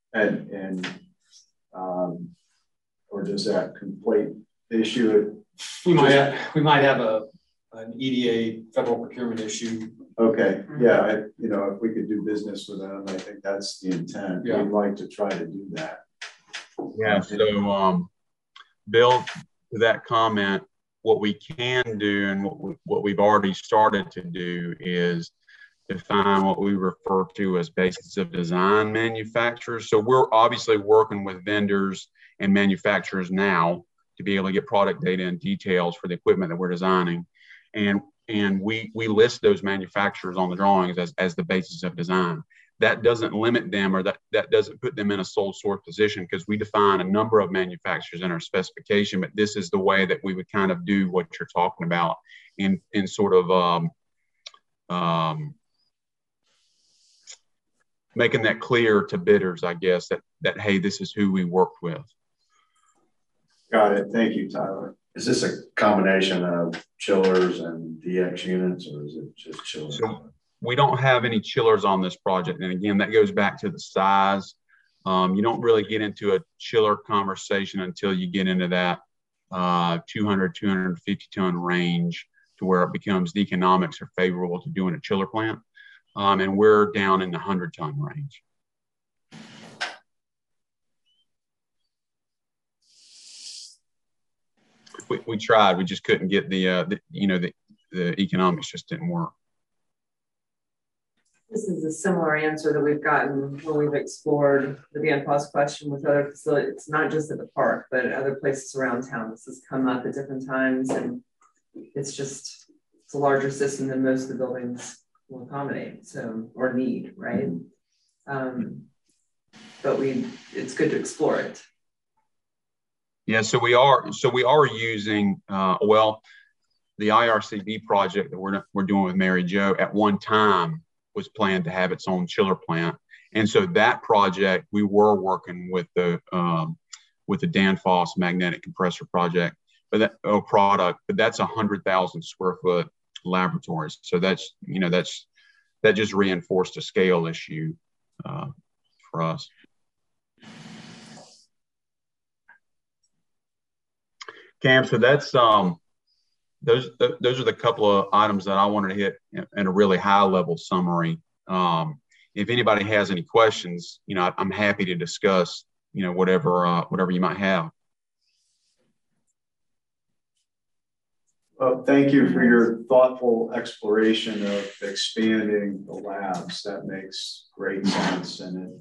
or does that complete issue? We might have an EDA federal procurement issue. Okay, yeah, if we could do business with them, I think that's the intent. Yeah. We'd like to try to do that. Yeah. So, Bill, to that comment, what we can do and what we've already started to do is define what we refer to as basis of design manufacturers. So we're obviously working with vendors and manufacturers now to be able to get product data and details for the equipment that we're designing. And we list those manufacturers on the drawings as the basis of design. That doesn't limit them, or that doesn't put them in a sole source position, because we define a number of manufacturers in our specification, but this is the way that we would kind of do what you're talking about in sort of making that clear to bidders, I guess, that hey, this is who we worked with. Got it. Thank you, Tyler. Is this a combination of chillers and DX units, or is it just chillers? So we don't have any chillers on this project. And again, that goes back to the size. You don't really get into a chiller conversation until you get into that 200, 250 ton range, to where it becomes the economics are favorable to doing a chiller plant. And we're down in the 100 ton range. We tried, we just couldn't get the economics just didn't work. This is a similar answer that we've gotten when we've explored the Danfoss question with other facilities. It's not just at the park, but at other places around town. This has come up at different times, and it's a larger system than most of the buildings will accommodate, or need, right? But it's good to explore it. Yeah, so we are using the IRCB project that we're doing with Mary Jo at one time was planned to have its own chiller plant, and so that project we were working with the Danfoss magnetic compressor project, but that's 100,000 square foot laboratories. So that just reinforced a scale issue for us. Cam, so that's those are the couple of items that I wanted to hit in a really high level summary. If anybody has any questions, I'm happy to discuss, whatever you might have. Well, thank you for your thoughtful exploration of expanding the labs. That makes great sense, and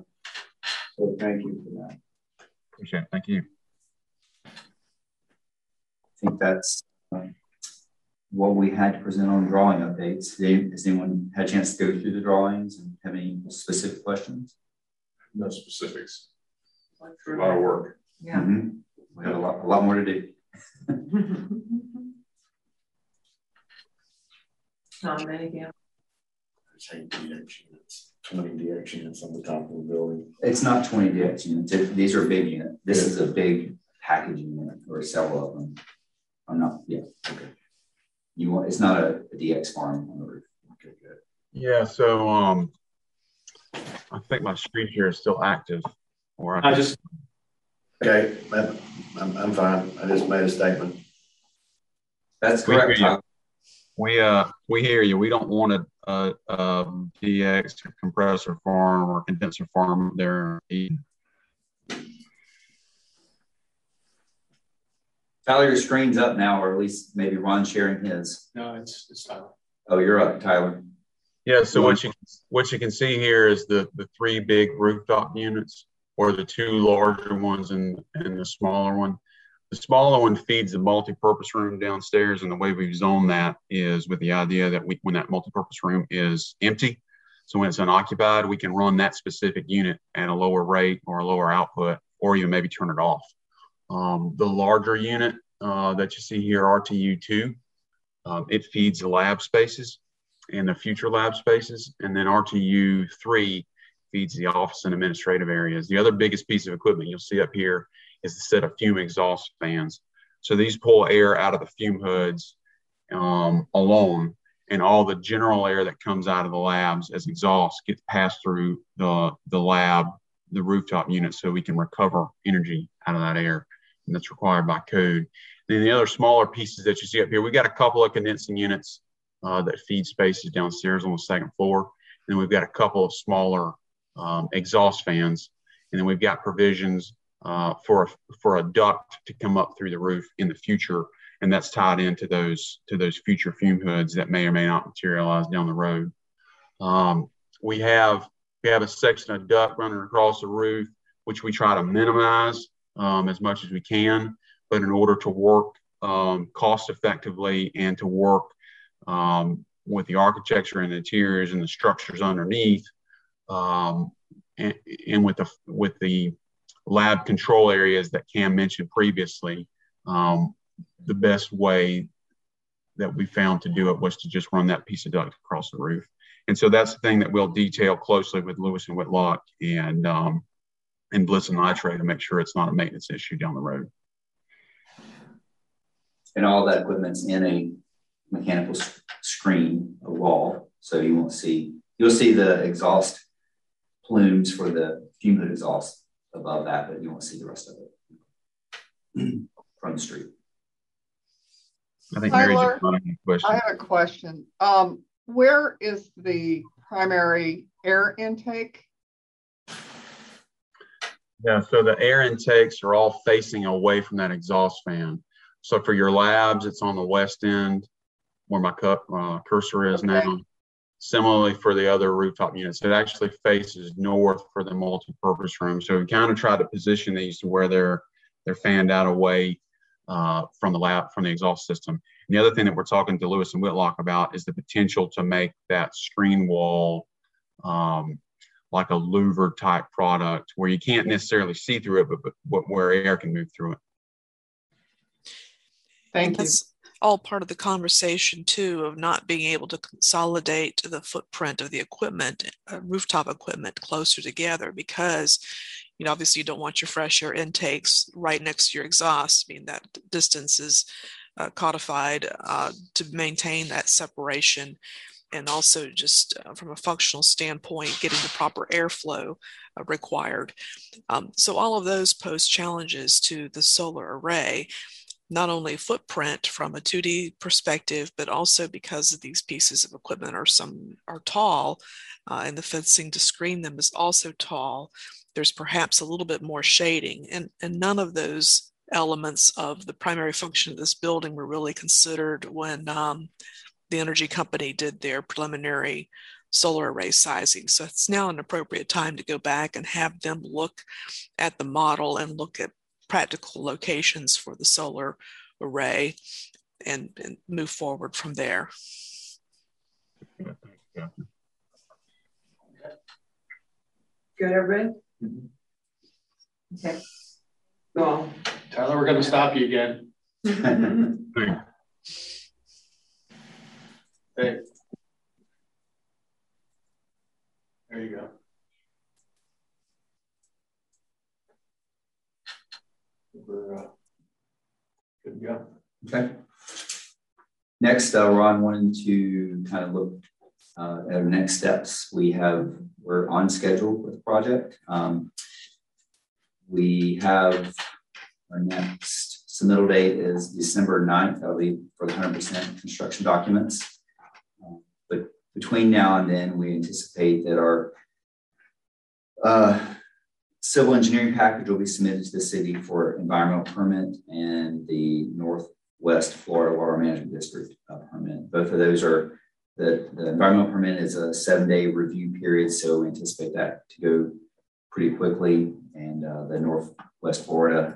so thank you for that. Appreciate it. Thank you. think that's what we had to present on drawing updates. Has anyone had a chance to go through the drawings and have any specific questions? No specifics. A lot of work. Yeah. Mm-hmm. We have a lot more to do. Not many, yeah. It's 8 DX units, 20 DX units on the top of the building. It's not 20 DX units. These are big units. This is a big packaging unit or several of them. I'm not, yeah. Okay. It's not a DX farm on the roof. Okay, good. Yeah, so I think my screen here is still active. Or okay, I'm fine. I just made a statement. That's correct. We hear you. We don't want a DX compressor farm or condenser farm there. Tyler, your screen's up now, or at least maybe Ron's sharing his. No, it's Tyler. Oh, you're up, Tyler. Yeah, so what you can see here is the 3 big rooftop units, or the 2 larger ones and the smaller one. The smaller one feeds the multi-purpose room downstairs, and the way we've zoned that is with the idea that when that multi-purpose room is empty, so when it's unoccupied, we can run that specific unit at a lower rate or a lower output, or even maybe turn it off. The larger unit that you see here, RTU2, it feeds the lab spaces and the future lab spaces, and then RTU3 feeds the office and administrative areas. The other biggest piece of equipment you'll see up here is the set of fume exhaust fans. So these pull air out of the fume hoods alone, and all the general air that comes out of the labs as exhaust gets passed through the lab, the rooftop unit, so we can recover energy out of that air, and that's required by code. Then the other smaller pieces that you see up here, we've got a couple of condensing units that feed spaces downstairs on the 2nd floor. And we've got a couple of smaller exhaust fans. And then we've got provisions for a duct to come up through the roof in the future. And that's tied into those future fume hoods that may or may not materialize down the road. We have a section of duct running across the roof, which we try to minimize as much as we can. But in order to work cost effectively and to work with the architecture and the interiors and the structures underneath, and with the lab control areas that Cam mentioned previously, the best way that we found to do it was to just run that piece of duct across the roof. And so that's the thing that we'll detail closely with Lewis and Whitlock and Bliss and Nitrate to make sure it's not a maintenance issue down the road. And all that equipment's in a mechanical screen, a wall, so you'll see the exhaust plumes for the fume hood exhaust above that, but you won't see the rest of it from the street. I think Tyler, question. I have a question. Where is the primary air intake? Yeah, so the air intakes are all facing away from that exhaust fan. So for your labs, it's on the west end where my cursor is now. Similarly for the other rooftop units, it actually faces north for the multi-purpose room. So we kind of try to position these to where they're fanned out away from the exhaust system. And the other thing that we're talking to Lewis and Whitlock about is the potential to make that screen wall like a louver type product where you can't necessarily see through it, but where air can move through it. Thank you. That's all part of the conversation too, of not being able to consolidate the footprint of the equipment, rooftop equipment, closer together, because obviously you don't want your fresh air intakes right next to your exhaust. I mean, that distance is codified to maintain that separation, and also just from a functional standpoint, getting the proper airflow required. So all of those pose challenges to the solar array. Not only footprint from a 2D perspective, but also because of these pieces of equipment are tall, and the fencing to screen them is also tall. There's perhaps a little bit more shading, and none of those elements of the primary function of this building were really considered when the energy company did their preliminary solar array sizing. So it's now an appropriate time to go back and have them look at the model and look at practical locations for the solar array and move forward from there. Yeah. Good, everybody? Okay. Well, Tyler, we're going to stop you again. Hey. There you go. We're good to go. Okay. Next, Ron wanted to kind of look at our next steps. We're on schedule with the project. We have our next submittal date is December 9th. That'll be for the 100% construction documents. But between now and then, we anticipate that our civil engineering package will be submitted to the city for environmental permit and the Northwest Florida Water Management District permit. Both of those are, the environmental permit is a 7-day review period, so we anticipate that to go pretty quickly. And the Northwest Florida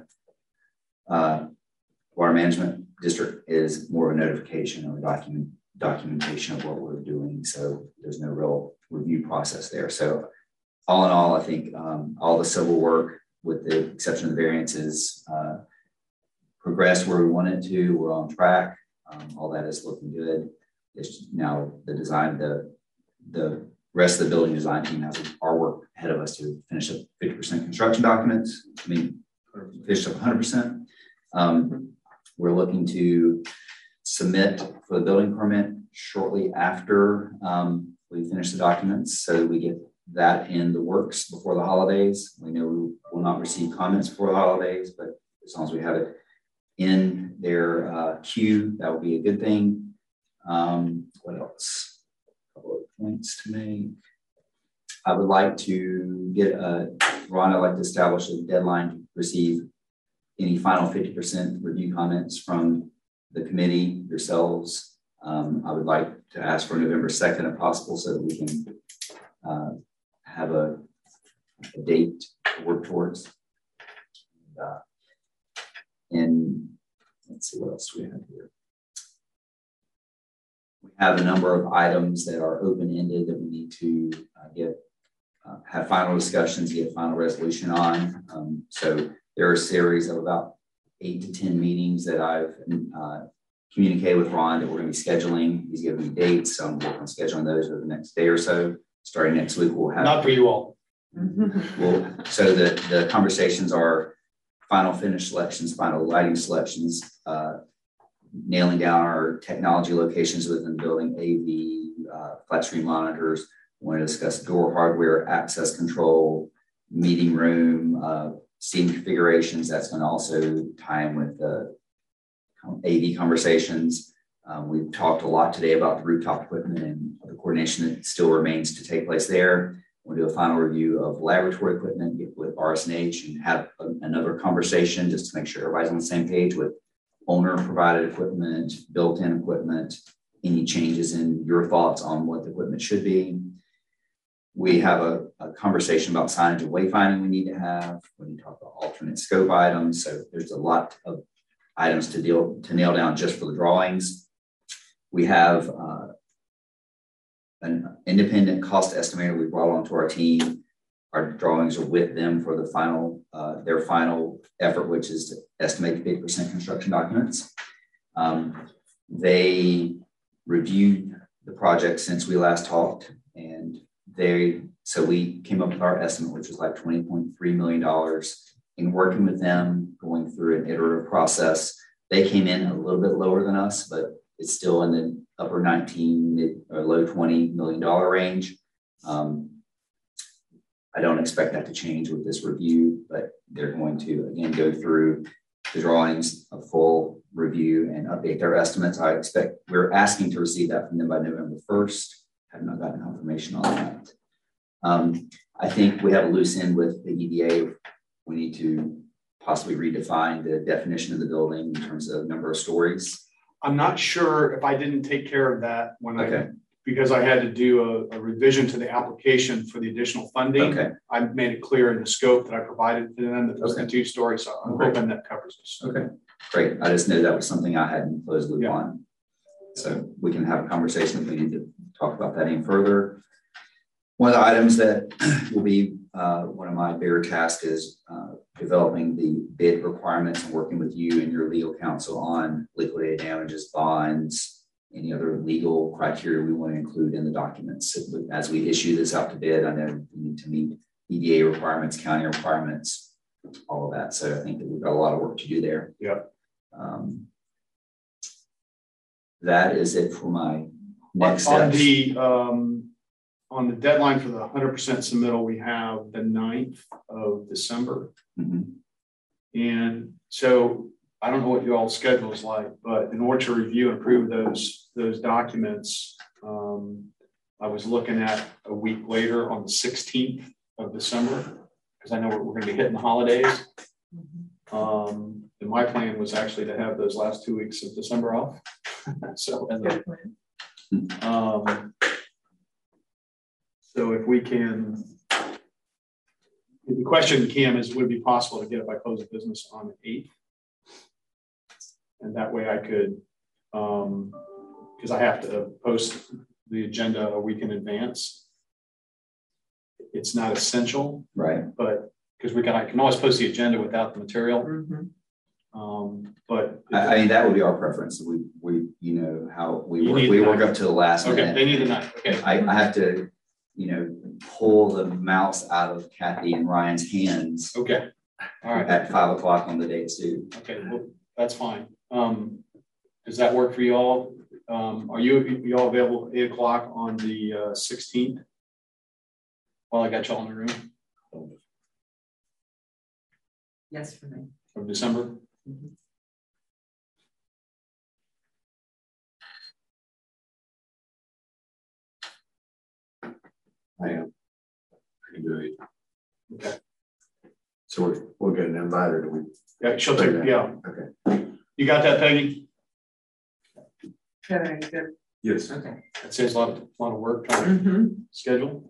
Water Management District is more of a notification or documentation of what we're doing. So there's no real review process there. So all in all, I think all the civil work, with the exception of the variances, progressed where we wanted to. We're on track. All that is looking good. It's now the design, the rest of the building design team has our work ahead of us to finish up 50% construction documents. I mean, finish up 100%. We're looking to submit for the building permit shortly after we finish the documents, so we get that in the works before the holidays. We know we will not receive comments before the holidays, but as long as we have it in their queue, that would be a good thing. What else? A couple of points to make. I would like to get Ron, I'd like to establish a deadline to receive any final 50% review comments from the committee, yourselves. I would like to ask for November 2nd if possible, so that we can have a date to work towards. And let's see what else we have here. We have a number of items that are open-ended that we need to have final discussions, get final resolution on. So there are a series of about 8 to 10 meetings that I've communicated with Ron that we're going to be scheduling. He's giving me dates, so I'm working on scheduling those over the next day or so. Starting next week, we'll have— Not for you all. So the conversations are final finish selections, final lighting selections, nailing down our technology locations within the building, AV, flat screen monitors. We want to discuss door hardware, access control, meeting room, seating configurations. That's going to also tie in with the AV conversations. We've talked a lot today about the rooftop equipment and the coordination that still remains to take place there. We'll do a final review of laboratory equipment, get with RS&H, and have another conversation just to make sure everybody's on the same page with owner-provided equipment, built-in equipment, any changes in your thoughts on what the equipment should be. We have a conversation about signage and wayfinding we need to have when you talk about alternate scope items. So there's a lot of items to nail down just for the drawings. We have an independent cost estimator we brought onto our team. Our drawings are with them for the final, their final effort, which is to estimate 50% construction documents. They reviewed the project since we last talked, and so we came up with our estimate, which was like $20.3 million. In working with them, going through an iterative process, they came in a little bit lower than us, but it's still in the upper 19, mid or low $20 million range. I don't expect that to change with this review, but they're going to, again, go through the drawings, a full review, and update their estimates. I expect we're asking to receive that from them by November 1st. Have not gotten confirmation on that. I think we have a loose end with the EDA. We need to possibly redefine the definition of the building in terms of number of stories. I'm not sure if I didn't take care of that because I had to do a revision to the application for the additional funding. Okay. I made it clear in the scope that I provided to them that it was the 2 stories. So I'm hoping that covers us. Okay. great. I just know that was something I hadn't closed loop on. So we can have a conversation if we need to talk about that any further. One of the items that will be one of my bigger tasks is developing the bid requirements and working with you and your legal counsel on liquidated damages, bonds, any other legal criteria we want to include in the documents. As we issue this out to bid, I know we need to meet EDA requirements, county requirements, all of that. So I think that we've got a lot of work to do there. Yeah. That is it for my next steps. On the deadline for the 100% submittal, we have the 9th of December. Mm-hmm. And so I don't know what your all's schedule is like, but in order to review and approve those documents, I was looking at a week later on the 16th of December, because I know we're going to be hitting the holidays. And my plan was actually to have those last 2 weeks of December off. So if we can, the question, Cam, is would it be possible to get it by close of business on the 8th? And that way I could, because I have to post the agenda a week in advance. It's not essential, right? But because I can always post the agenda without the material. Mm-hmm. But I mean, that would be our preference. We you know how we work. We work up to the last minute. Okay, they need the night. Okay. I have to, pull the mouse out of Kathy and Ryan's hands. Okay. All right. At 5 o'clock on the day it's due. Okay, well, that's fine. Does that work for you all? Are you all available at 8 o'clock on the 16th? While I got y'all in the room. Yes, for me. Of December. Mm-hmm. I am. I can do it. Okay. So we'll get an invite, or do we? Yeah, she'll take it. Yeah. Okay. You got that, Peggy? Okay, good. Yes. Okay. That saves a lot of work trying to Mm-hmm. schedule.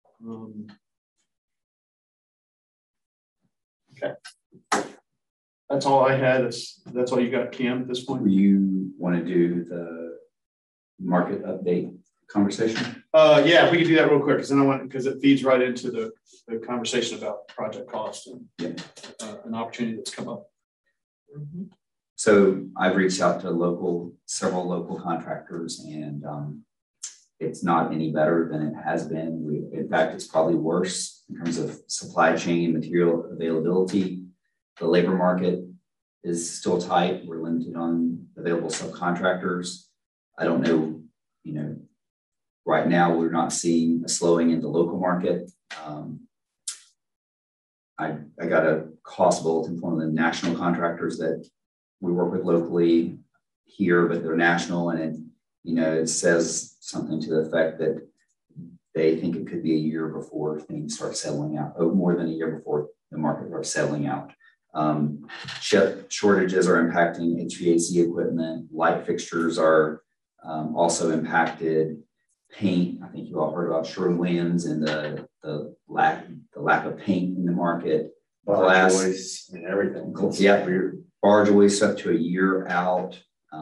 Okay. That's all I had. That's all you got, Cam, at this point? Do you want to do the market update conversation? Yeah, if we could do that real quick, because it feeds right into the conversation about project cost and an opportunity that's come up. Mm-hmm. So I've reached out to several local contractors, and it's not any better than it has been. In fact, it's probably worse in terms of supply chain, material availability. The labor market is still tight. We're limited on available subcontractors. I don't know, right now we're not seeing a slowing in the local market. I got a cost bulletin from one of the national contractors that we work with locally here, but they're national, and it says something to the effect that they think it could be a year before things start settling out, more than a year before the market starts settling out. Shortages are impacting HVAC equipment. Light fixtures are also impacted. Paint, I think you all heard about Sherwin-Williams and the lack of paint in the market. Glass and everything. Yeah, barge waste up to a year out.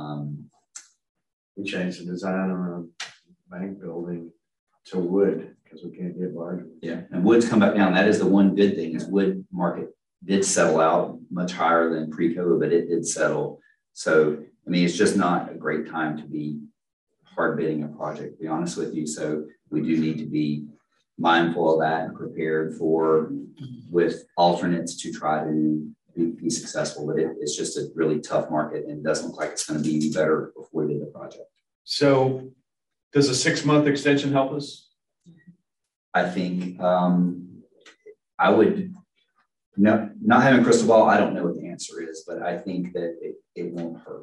We changed the design on a bank building to wood because we can't get barge. Yeah, and wood's come back down. That is the one good thing, is wood market did settle out much higher than pre-COVID, but it did settle. So, it's just not a great time to be hard bidding a project, to be honest with you. So we do need to be mindful of that and prepared with alternates to try to be successful. But it's just a really tough market, and it doesn't look like it's going to be any better before we did the project. So does a 6-month extension help us? I think I would, not having a crystal ball, I don't know what the answer is, but I think that it won't hurt.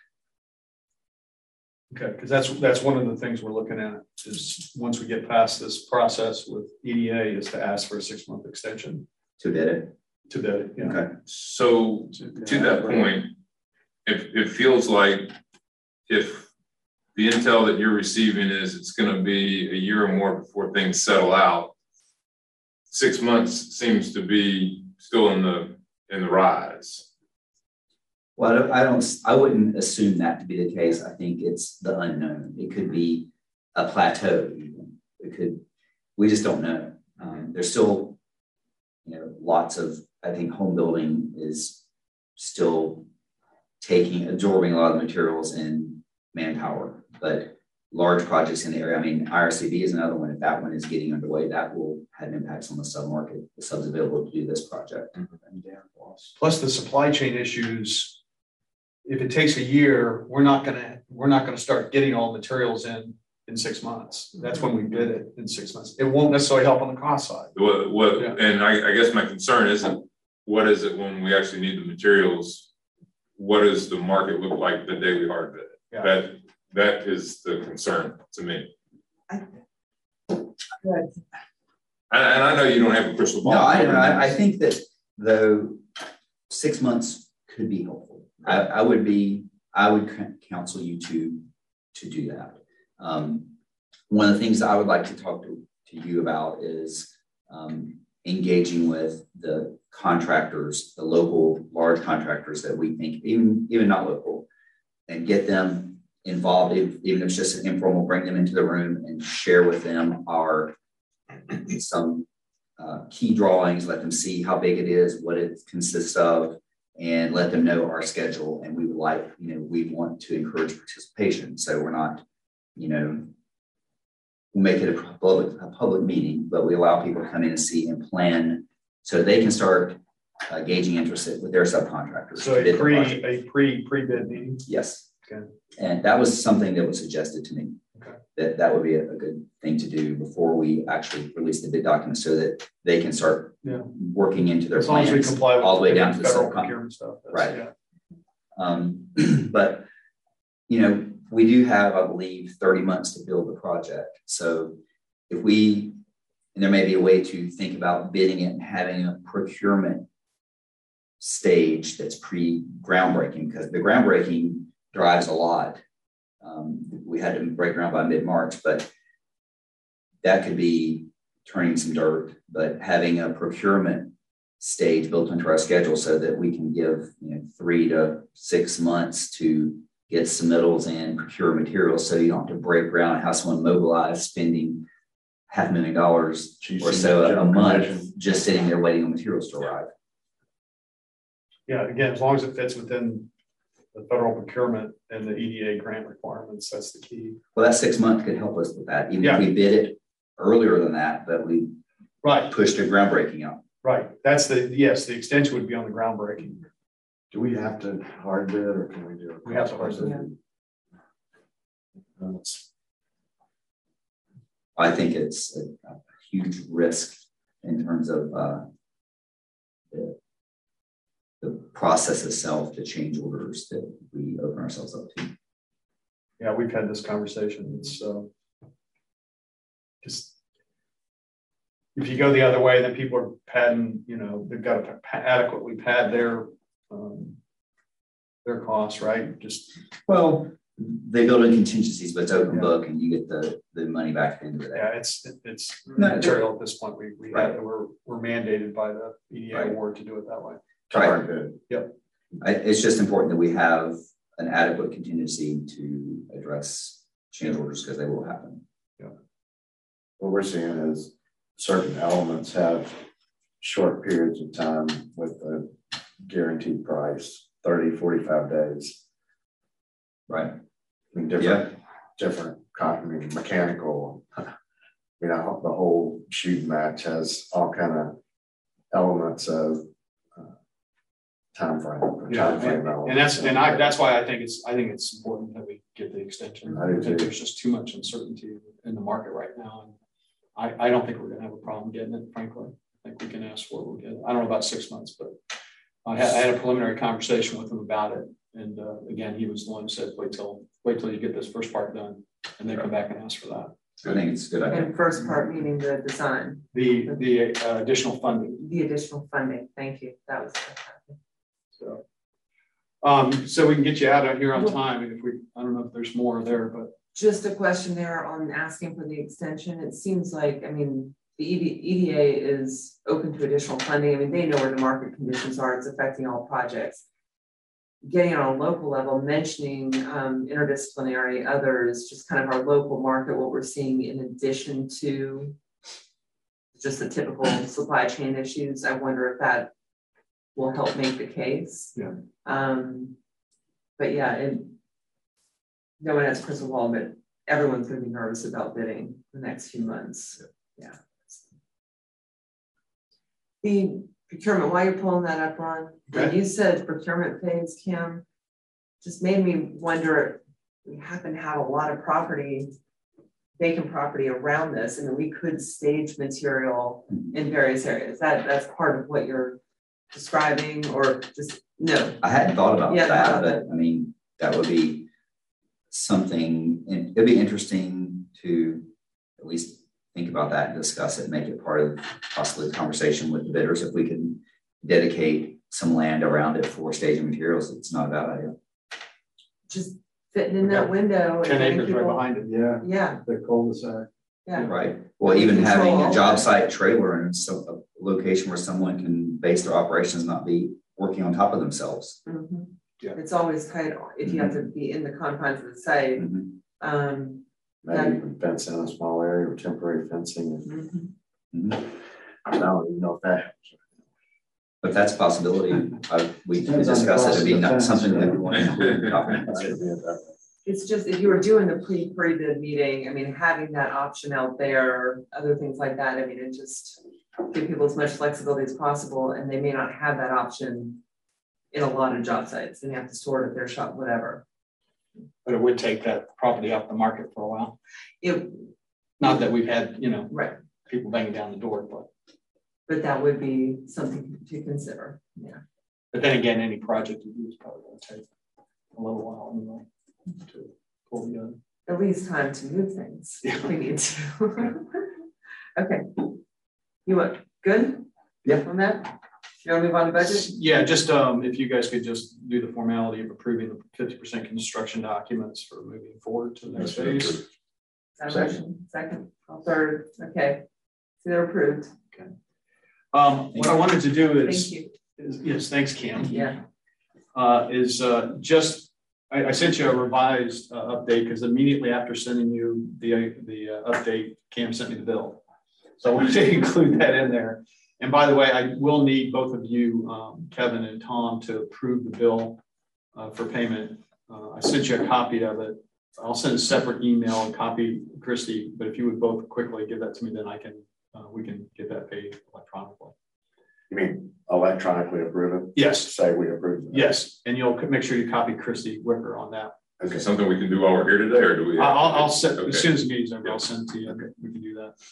Okay, because that's one of the things we're looking at, is once we get past this process with EDA, is to ask for a 6-month extension. To bid it? To bid it, yeah. Okay. So to that point, it feels like if the intel that you're receiving is it's going to be a year or more before things settle out, 6 months seems to be still in the rise. Well, I wouldn't assume that to be the case. I think it's the unknown. It could be a plateau. Even. We just don't know. There's still, lots of, I think home building is still absorbing a lot of materials and manpower, but large projects in the area. I mean, IRCB is another one. If that one is getting underway, that will have impacts on the submarket. The sub's available to do this project. Plus the supply chain issues. If it takes a year, we're not gonna start getting all the materials in 6 months. That's when we bid it in 6 months. It won't necessarily help on the cost side. And I guess my concern isn't what is it when we actually need the materials. What does the market look like the day we hard bid it? Yeah. That is the concern to me. Good. And I know you don't have a crystal ball. No, I think that though 6 months could be helpful. I would counsel you to do that. One of the things I would like to talk to you about is engaging with the contractors, the local large contractors that we think, even not local, and get them involved, even if it's just an informal, bring them into the room and share with them some key drawings, let them see how big it is, what it consists of, and let them know our schedule. And we would we want to encourage participation. So we're not, we'll make it a public meeting, but we allow people to come in and see and plan so they can start gauging interest with their subcontractors. So a pre-bid meeting? Yes. Okay. And that was something that was suggested to me. Okay. That would be a good thing to do before we actually release the bid document so that they can start working into their plans as long as we comply with all the way down to the federal procurement stuff. Right. Yeah. But, we do have, I believe, 30 months to build the project. So and there may be a way to think about bidding it and having a procurement stage that's pre-groundbreaking, because the groundbreaking drives a lot. We had to break ground by mid-March, but that could be turning some dirt, but having a procurement stage built into our schedule so that we can give 3 to 6 months to get submittals and procure materials, so you don't have to break ground and have someone mobilized spending $500,000 or so a month just sitting there waiting on materials to arrive. Yeah, again, as long as it fits within the federal procurement and the EDA grant requirements, that's the key. Well, that 6 months could help us with that. Even if we bid it earlier than that, but we pushed the groundbreaking out. Right. That's the extension would be on the groundbreaking. Do we have to hard bid, or can we do it? We have to hard bid. I think it's a huge risk in terms of the process itself, the change orders that we open ourselves up to. Yeah, we've had this conversation. It's just, if you go the other way, then people are padding, they've got to adequately pad their costs, right? They build in contingencies, but it's open book, and you get the money back at the end of the day. Yeah, it's material at this point. We're mandated by the EDA award to do it that way. Right. Yep. It's just important that we have an adequate contingency to address change orders, because they will happen. Yeah. What we're seeing is certain elements have short periods of time with a guaranteed price, 30, 45 days. Right. I mean, different mechanical, the whole shooting match has all kind of elements of time frame. That's why I think it's important that we get the extension. I think there's just too much uncertainty in the market right now, and I don't think we're going to have a problem getting it. Frankly, I think we can ask for it. We'll get it. I don't know about 6 months, but I had a preliminary conversation with him about it, and again, he was the one who said, "Wait till you get this first part done, and then come back and ask for that." I think it's a good idea. And first part meaning the design. The additional funding. The additional funding. Thank you. That was. So we can get you out of here on time, and I don't know if there's more there, but just a question there on asking for the extension. It seems like, the EDA is open to additional funding. They know where the market conditions are. It's affecting all projects. getting on a local level, mentioning interdisciplinary others, just kind of our local market, what we're seeing in addition to just the typical supply chain issues. I wonder if that will help make the case. Yeah. But yeah, no one has a crystal ball, but everyone's going to be nervous about bidding the next few months. Yeah. The procurement, while you're pulling that up, Ron, when you said procurement phase, Kim, just made me wonder, we happen to have a lot of property, vacant property around this, and we could stage material in various areas. That's part of what you're describing, or just no? I hadn't thought about that, but I mean, that would be something, and it'd be interesting to at least think about that and discuss it, make it part of possibly the conversation with the bidders. If we can dedicate some land around it for staging materials, it's not a bad idea. Just fitting in that window. 10 acres right behind it. Yeah. Yeah. The cul-de-sac. Yeah. Right. Well, even having a job site trailer and a location where someone can base their operations, not be working on top of themselves. Mm-hmm. Yeah. It's always tight if you have to be in the confines of the site. Mm-hmm. Maybe even fence in a small area or temporary fencing. I don't even know if that happens. But that's a possibility. We can discuss it. It'd be not something that we want to include in the It's just, if you were doing the pre-bid meeting, I mean, having that option out there, other things like that, I mean, it just give people as much flexibility as possible, and they may not have that option in a lot of job sites, and they have to store it at their shop, whatever. But it would take that property off the market for a while. Not that we've had, right, people banging down the door, but that would be something to consider. Yeah. But then again, any project you do is probably going to take a little while anyway to pull together. At least time to move things if we need to. Okay. You want good? Yeah. On that? You want to move on to budget? Yeah, just if you guys could just do the formality of approving the 50% construction documents for moving forward to the next phase. Second. Third. Okay. So they're approved. Okay. What I wanted to do is, thank you. Yes, thanks, Cam. Yeah. I sent you a revised update because immediately after sending you the update, Cam sent me the bill. So I wanted to include that in there. And by the way, I will need both of you, Kevin and Tom, to approve the bill for payment. I sent you a copy of it. I'll send a separate email and copy Christy, but if you would both quickly give that to me, then we can get that paid electronically. You mean electronically approve it? Yes. Say we approve it. Yes, and you'll make sure you copy Christy Wicker on that. Is it something we can do while we're here today, or do we? I'll send, as soon as the meeting's over, I'll send it to you. Okay. We can do that.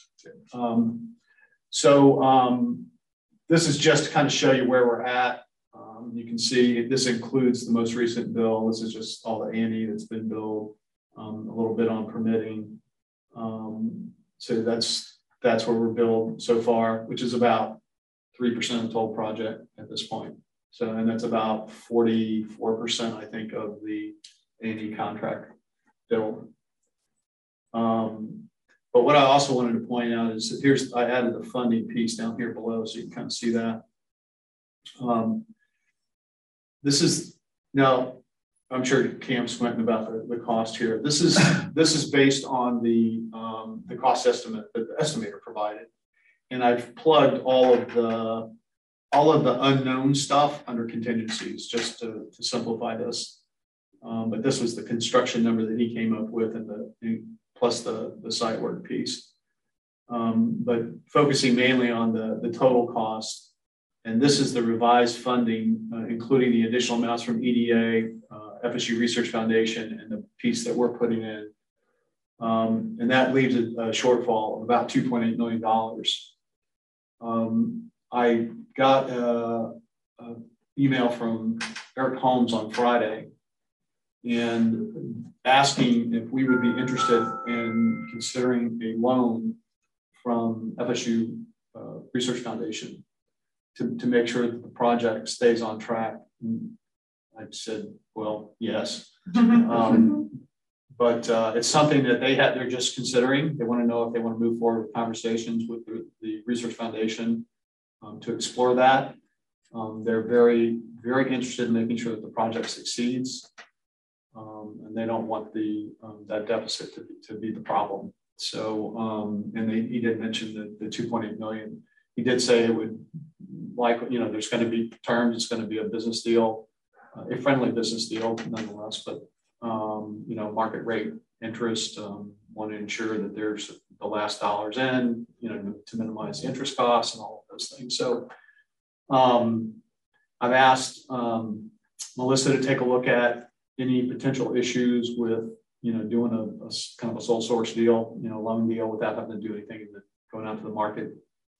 This is just to kind of show you where we're at. You can see this includes the most recent bill. This is just all the A&E that's been billed, a little bit on permitting. So that's where we're billed so far, which is about 3% of the total project at this point. So, and that's about 44%, I think, of the A&E contract bill. But what I also wanted to point out is that I added the funding piece down here below, so you can kind of see that. This is, now, I'm sure Cam's squinting about the cost here. This is based on the cost estimate that the estimator provided. And I've plugged all of the unknown stuff under contingencies just to simplify this. But this was the construction number that he came up with, and plus the site work piece. But focusing mainly on the total cost. And this is the revised funding, including the additional amounts from EDA, FSU Research Foundation, and the piece that we're putting in. And that leaves a shortfall of about $2.8 million. I got an email from Eric Holmes on Friday and asking if we would be interested in considering a loan from FSU Research Foundation to make sure that the project stays on track. And I said, well, yes. But it's something that they're just considering. They want to know if they want to move forward with conversations with the Research Foundation to explore that. They're very, very interested in making sure that the project succeeds. And they don't want that deficit to be the problem. So, and he did mention the 2.8 million. He did say it would there's going to be terms, it's going to be a business deal, a friendly business deal nonetheless, but, market rate interest, want to ensure that there's the last dollars in, to minimize the interest costs and all of those things. So I've asked Melissa to take a look at any potential issues with, doing a kind of a sole source deal, loan deal without having to do anything and going out to the market.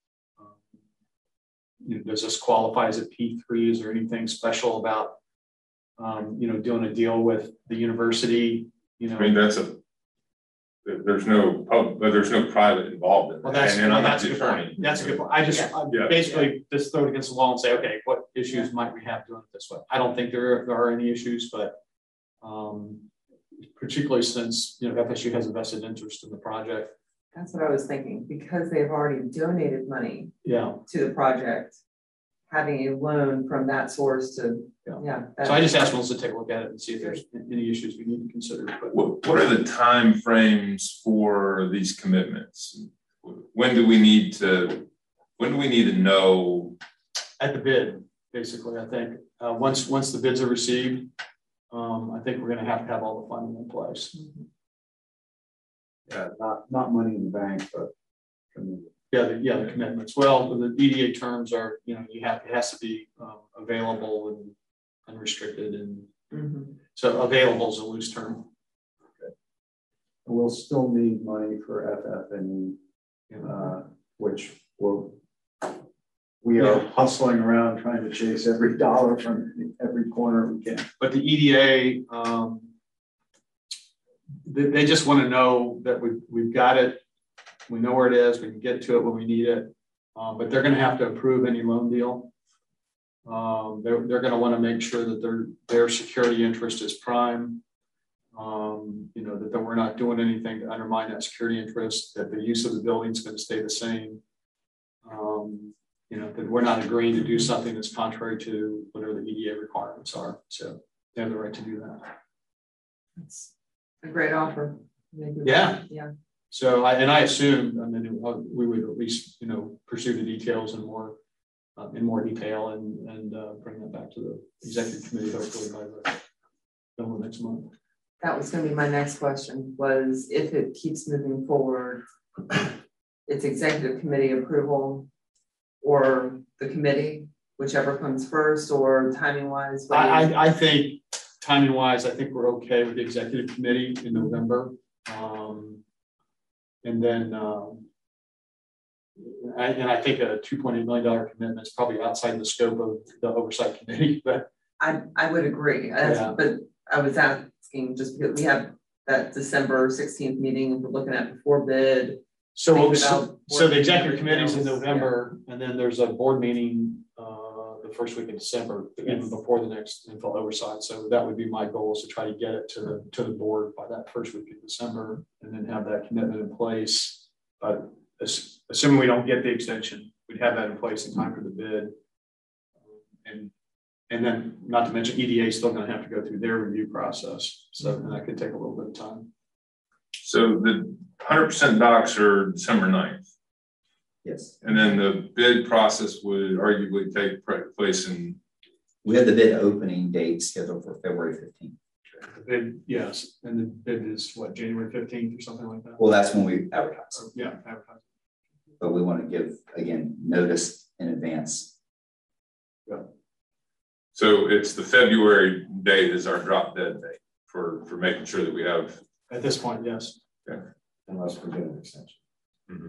Does this qualify as a P3? Is there anything special about, doing a deal with the university? I mean, there's no private involved in that. Well, that's a good point. That's a good point. I basically just throw it against the wall and say, okay, what issues might we have doing it this way? I don't think there are any issues, but particularly since FSU has a vested interest in the project. That's what I was thinking, because they've already donated money to the project, having a loan from that source to, So I just asked Melissa to take a look at it and see if there's any issues we need to consider. But what are the time frames for these commitments? When do we need to know? At the bid, basically, I think once the bids are received, I think we're going to have all the funding in place. Yeah, not money in the bank, but the commitments. Well, the EDA terms are, it has to be available and unrestricted, and so available is a loose term. Okay. We'll still need money for FF&E, which we are hustling around trying to chase every dollar from every corner we can. But the EDA, they just want to know that we've got it. We know where it is. We can get to it when we need it. But they're going to have to approve any loan deal. They're going to want to make sure that their security interest is prime. That we're not doing anything to undermine that security interest. That the use of the building is going to stay the same. That we're not agreeing to do something that's contrary to whatever the EDA requirements are. So they have the right to do that. That's a great offer. Yeah. So I assume, we would at least, pursue the details in more detail and bring that back to the executive committee hopefully by the middle of next month. That was going to be my next question, was if it keeps moving forward, it's executive committee approval or the committee, whichever comes first, or timing wise? I think timing wise, I think we're okay with the executive committee in November. And then, I think a $2.8 million commitment is probably outside the scope of the oversight committee. But I would agree. But I was asking just because we have that December 16th meeting we're looking at before bid. So the executive committee is in November, and then there's a board meeting the first week of December, even before the next infill oversight. So that would be my goal, is to try to get it to the board by that first week of December, and then have that commitment in place. But assuming we don't get the extension, we'd have that in place in time for the bid. And then, not to mention, EDA is still going to have to go through their review process, so that could take a little bit of time. So the 100% docs are December 9th. Yes. And then the bid process would arguably take place in. We have the bid opening date scheduled for February 15th. The bid, yes. And the bid is what, January 15th or something like that? Well, that's when we advertise. Yeah, advertise. But we want to give, again, notice in advance. Yeah. So it's the February date is our drop dead date for making sure that we have. At this point, yes. Okay. Unless we get an extension. Mm-hmm.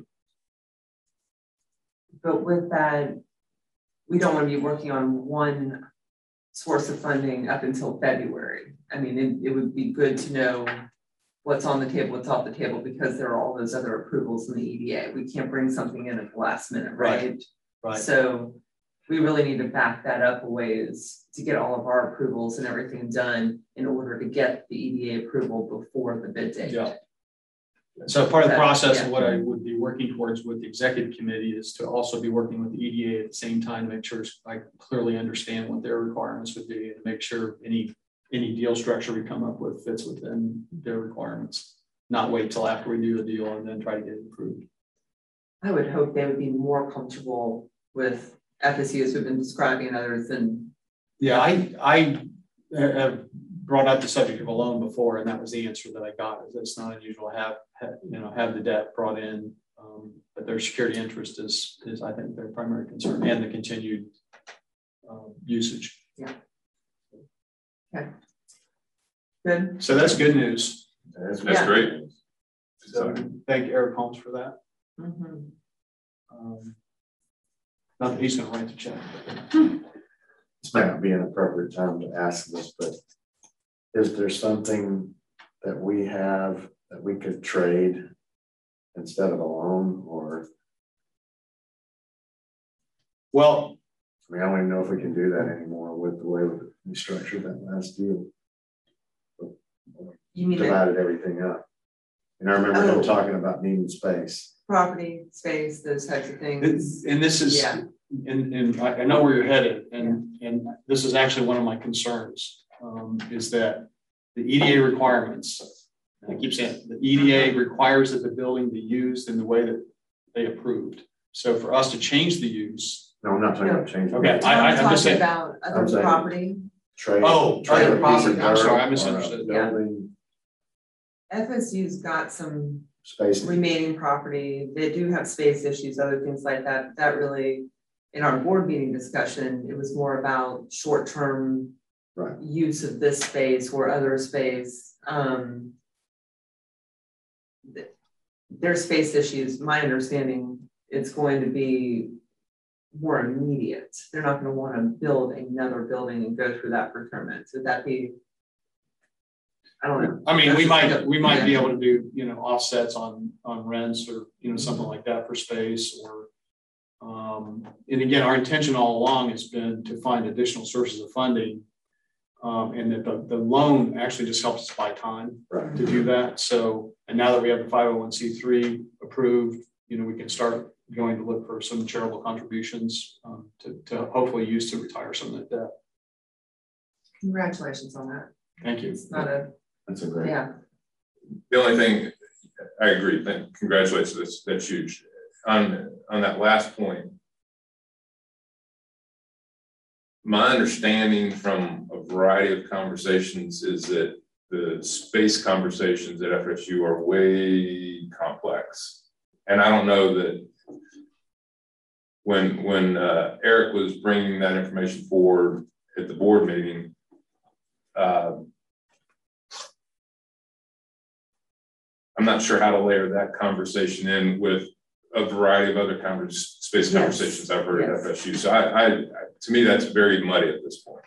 But with that, we don't want to be working on one source of funding up until February. I mean, it would be good to know what's on the table, what's off the table, because there are all those other approvals in the EDA. We can't bring something in at the last minute, right? Right. So we really need to back that up a ways to get all of our approvals and everything done in order to get the EDA approval before the bid date. Yeah. So part of the process of what I would be working towards with the executive committee is to also be working with the EDA at the same time to make sure I clearly understand what their requirements would be and make sure any deal structure we come up with fits within their requirements. Not wait till after we do the deal and then try to get it approved. I would hope they would be more comfortable with FSUs we've been describing others than. Yeah, I have brought up the subject of a loan before, and that was the answer that I got. Is it's not unusual to have the debt brought in, but their security interest is I think their primary concern, and the continued usage. Yeah. Okay. Good. So that's good news. That's great. So thank Eric Holmes for that. Mm-hmm. Not that he's going to write the check. This might not be an appropriate time to ask this, but is there something that we have that we could trade instead of a loan? Or, well, I mean, I don't even know if we can do that anymore with the way we structured that last deal. You mean divided everything up? And I remember them talking about needing space, property, space, those types of things. And this is, and I know where you're headed, and this is actually one of my concerns, is that the EDA requirements, and I keep saying it, the EDA requires that the building be used in the way that they approved. So for us to change the use. No, I'm not talking about changing. Okay, I'm just saying about other property. Trade. Oh, other property. I'm sorry, I misunderstood. FSU's got some space remaining property. They do have space issues, other things like that. That really, in our board meeting discussion, it was more about short-term use of this space or other space. There's space issues. My understanding, it's going to be more immediate. They're not going to want to build another building and go through that procurement. So that be, I don't know. I mean, we might be able to do, offsets on rents or, something like that for space or, and again, our intention all along has been to find additional sources of funding, and that the loan actually just helps us buy time to do that. So, and now that we have the 501c3 approved, we can start going to look for some charitable contributions to hopefully use to retire some of that debt. Congratulations on that. Thank you. It's not a, that's a great. Yeah. The only thing, I agree. Congratulations. That's huge. On that last point, my understanding from a variety of conversations is that the space conversations at FSU are way complex. And I don't know that when Eric was bringing that information forward at the board meeting, I'm not sure how to layer that conversation in with a variety of other space conversations I've heard at FSU. So to me, that's very muddy at this point.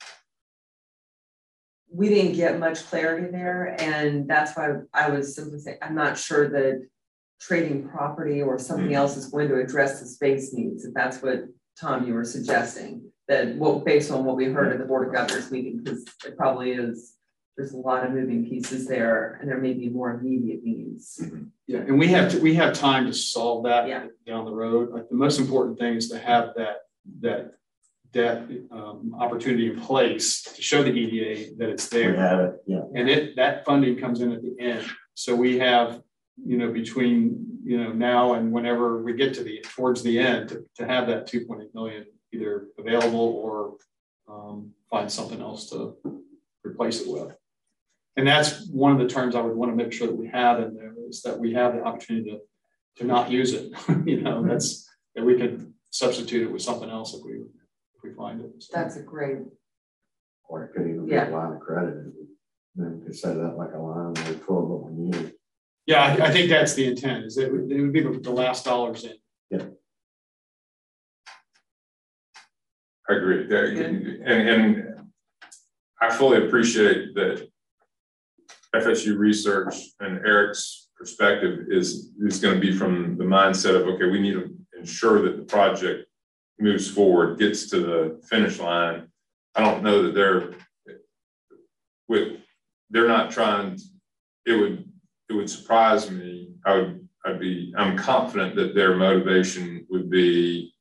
We didn't get much clarity there. And that's why I was simply saying, I'm not sure that trading property or something else is going to address the space needs. If that's what, Tom, you were suggesting, that based on what we heard at the Board of Governors meeting, because it probably is, there's a lot of moving pieces there, and there may be more immediate needs. Yeah, and we have time to solve that down the road. Like the most important thing is to have that opportunity in place to show the EDA that it's there. We have it, yeah. And that funding comes in at the end. So we have, between now and whenever we get towards the end to have that 2.8 million either available or find something else to replace it with. And that's one of the terms I would want to make sure that we have in there is that we have the opportunity to not use it. That's that we could substitute it with something else if we find it. So. That's a great. Or it could even be a line of credit. Then we could set it up like a line where we pull what we need. Yeah, I think that's the intent. Is it would be the last dollars in. Yeah. I agree. And I fully appreciate that FSU research and Eric's perspective is going to be from the mindset of, okay, we need to ensure that the project moves forward, gets to the finish line. I don't know that they're not trying, it would it would surprise me. I'm confident that their motivation would be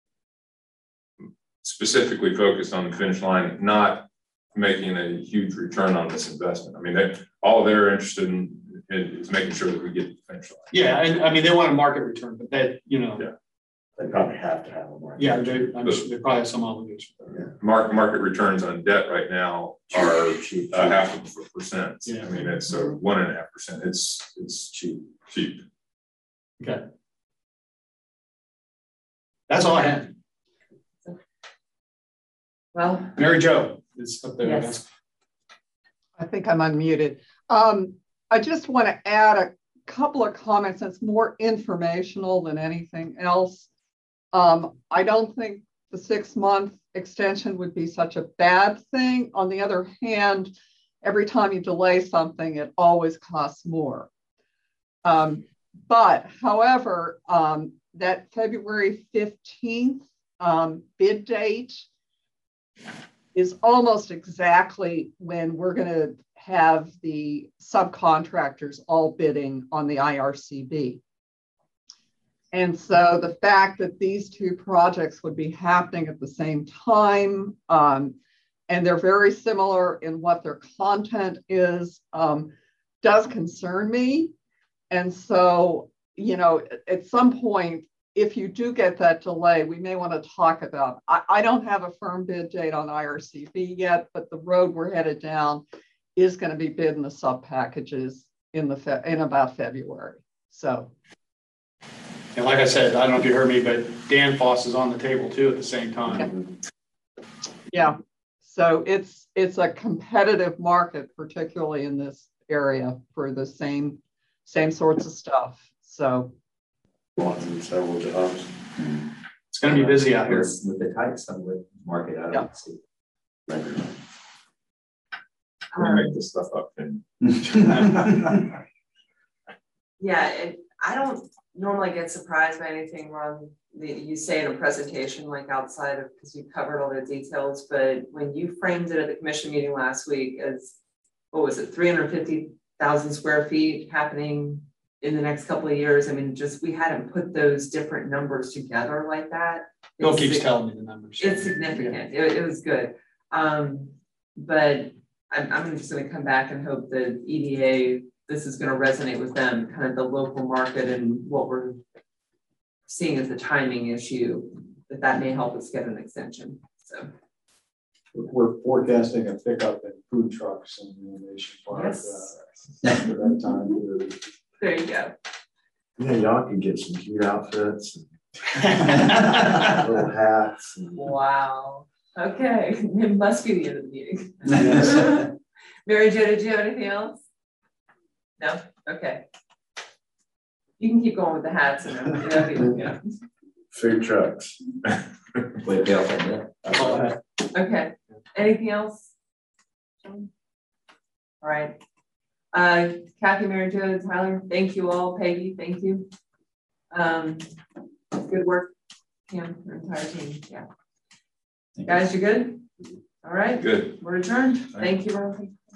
specifically focused on the finish line, not making a huge return on this investment. I mean, all they're interested in is making sure that we get to the finish line. Yeah, and I mean, they want a market return, but that, you know. Yeah. They probably have to have a market. Yeah, I'm sure they probably have some obligation. Yeah. Market returns on debt right now are cheap. 0.5%. Yeah. I mean, it's 1.5%. It's cheap. Okay. That's all I have. Well, Mary Jo is up there. Yes. I think I'm unmuted. I just want to add a couple of comments that's more informational than anything else. I don't think the 6-month extension would be such a bad thing. On the other hand, every time you delay something, it always costs more. But however, that February 15th bid date is almost exactly when we're going to have the subcontractors all bidding on the IRCB. And so the fact that these two projects would be happening at the same time, and they're very similar in what their content is, does concern me. And so, you know, at some point, if you do get that delay, we may want to talk about, I don't have a firm bid date on IRCB yet, but the road we're headed down is going to be bid in the sub packages in about February. So. And like I said, I don't know if you heard me, but Danfoss is on the table too at the same time. Yeah. So it's a competitive market, particularly in this area for the same sorts of stuff. So. Several jobs. It's going to be busy out here. With the tight sublet market, I don't see. I make this stuff up. yeah, I don't normally get surprised by anything wrong. You say in a presentation, like outside of, because you covered all the details, but when you framed it at the commission meeting last week as, what was it, 350,000 square feet happening in the next couple of years. I mean, just, we hadn't put those different numbers together like that. Bill keeps telling me the numbers. It's significant. Yeah. It was good. But I'm just going to come back and hope that EDA, this is going to resonate with them, kind of the local market and what we're seeing as the timing issue, that may help us get an extension. So we're forecasting a pickup in food trucks in the Innovation Park. Yes. For that time. There you go. Yeah, y'all can get some cute outfits and little hats. And... Wow. Okay. It must be the end of the meeting. Mary Jo, did you have anything else? No? Okay. You can keep going with the hats and everything. Yeah. Food trucks. Wait, okay. Anything else? All right. Kathy, Mary Jo, Tyler, thank you all. Peggy, thank you. Good work, Cam, your entire team. Yeah. Guys, you good? All right. Good. We're adjourned. Thank you, Rosie.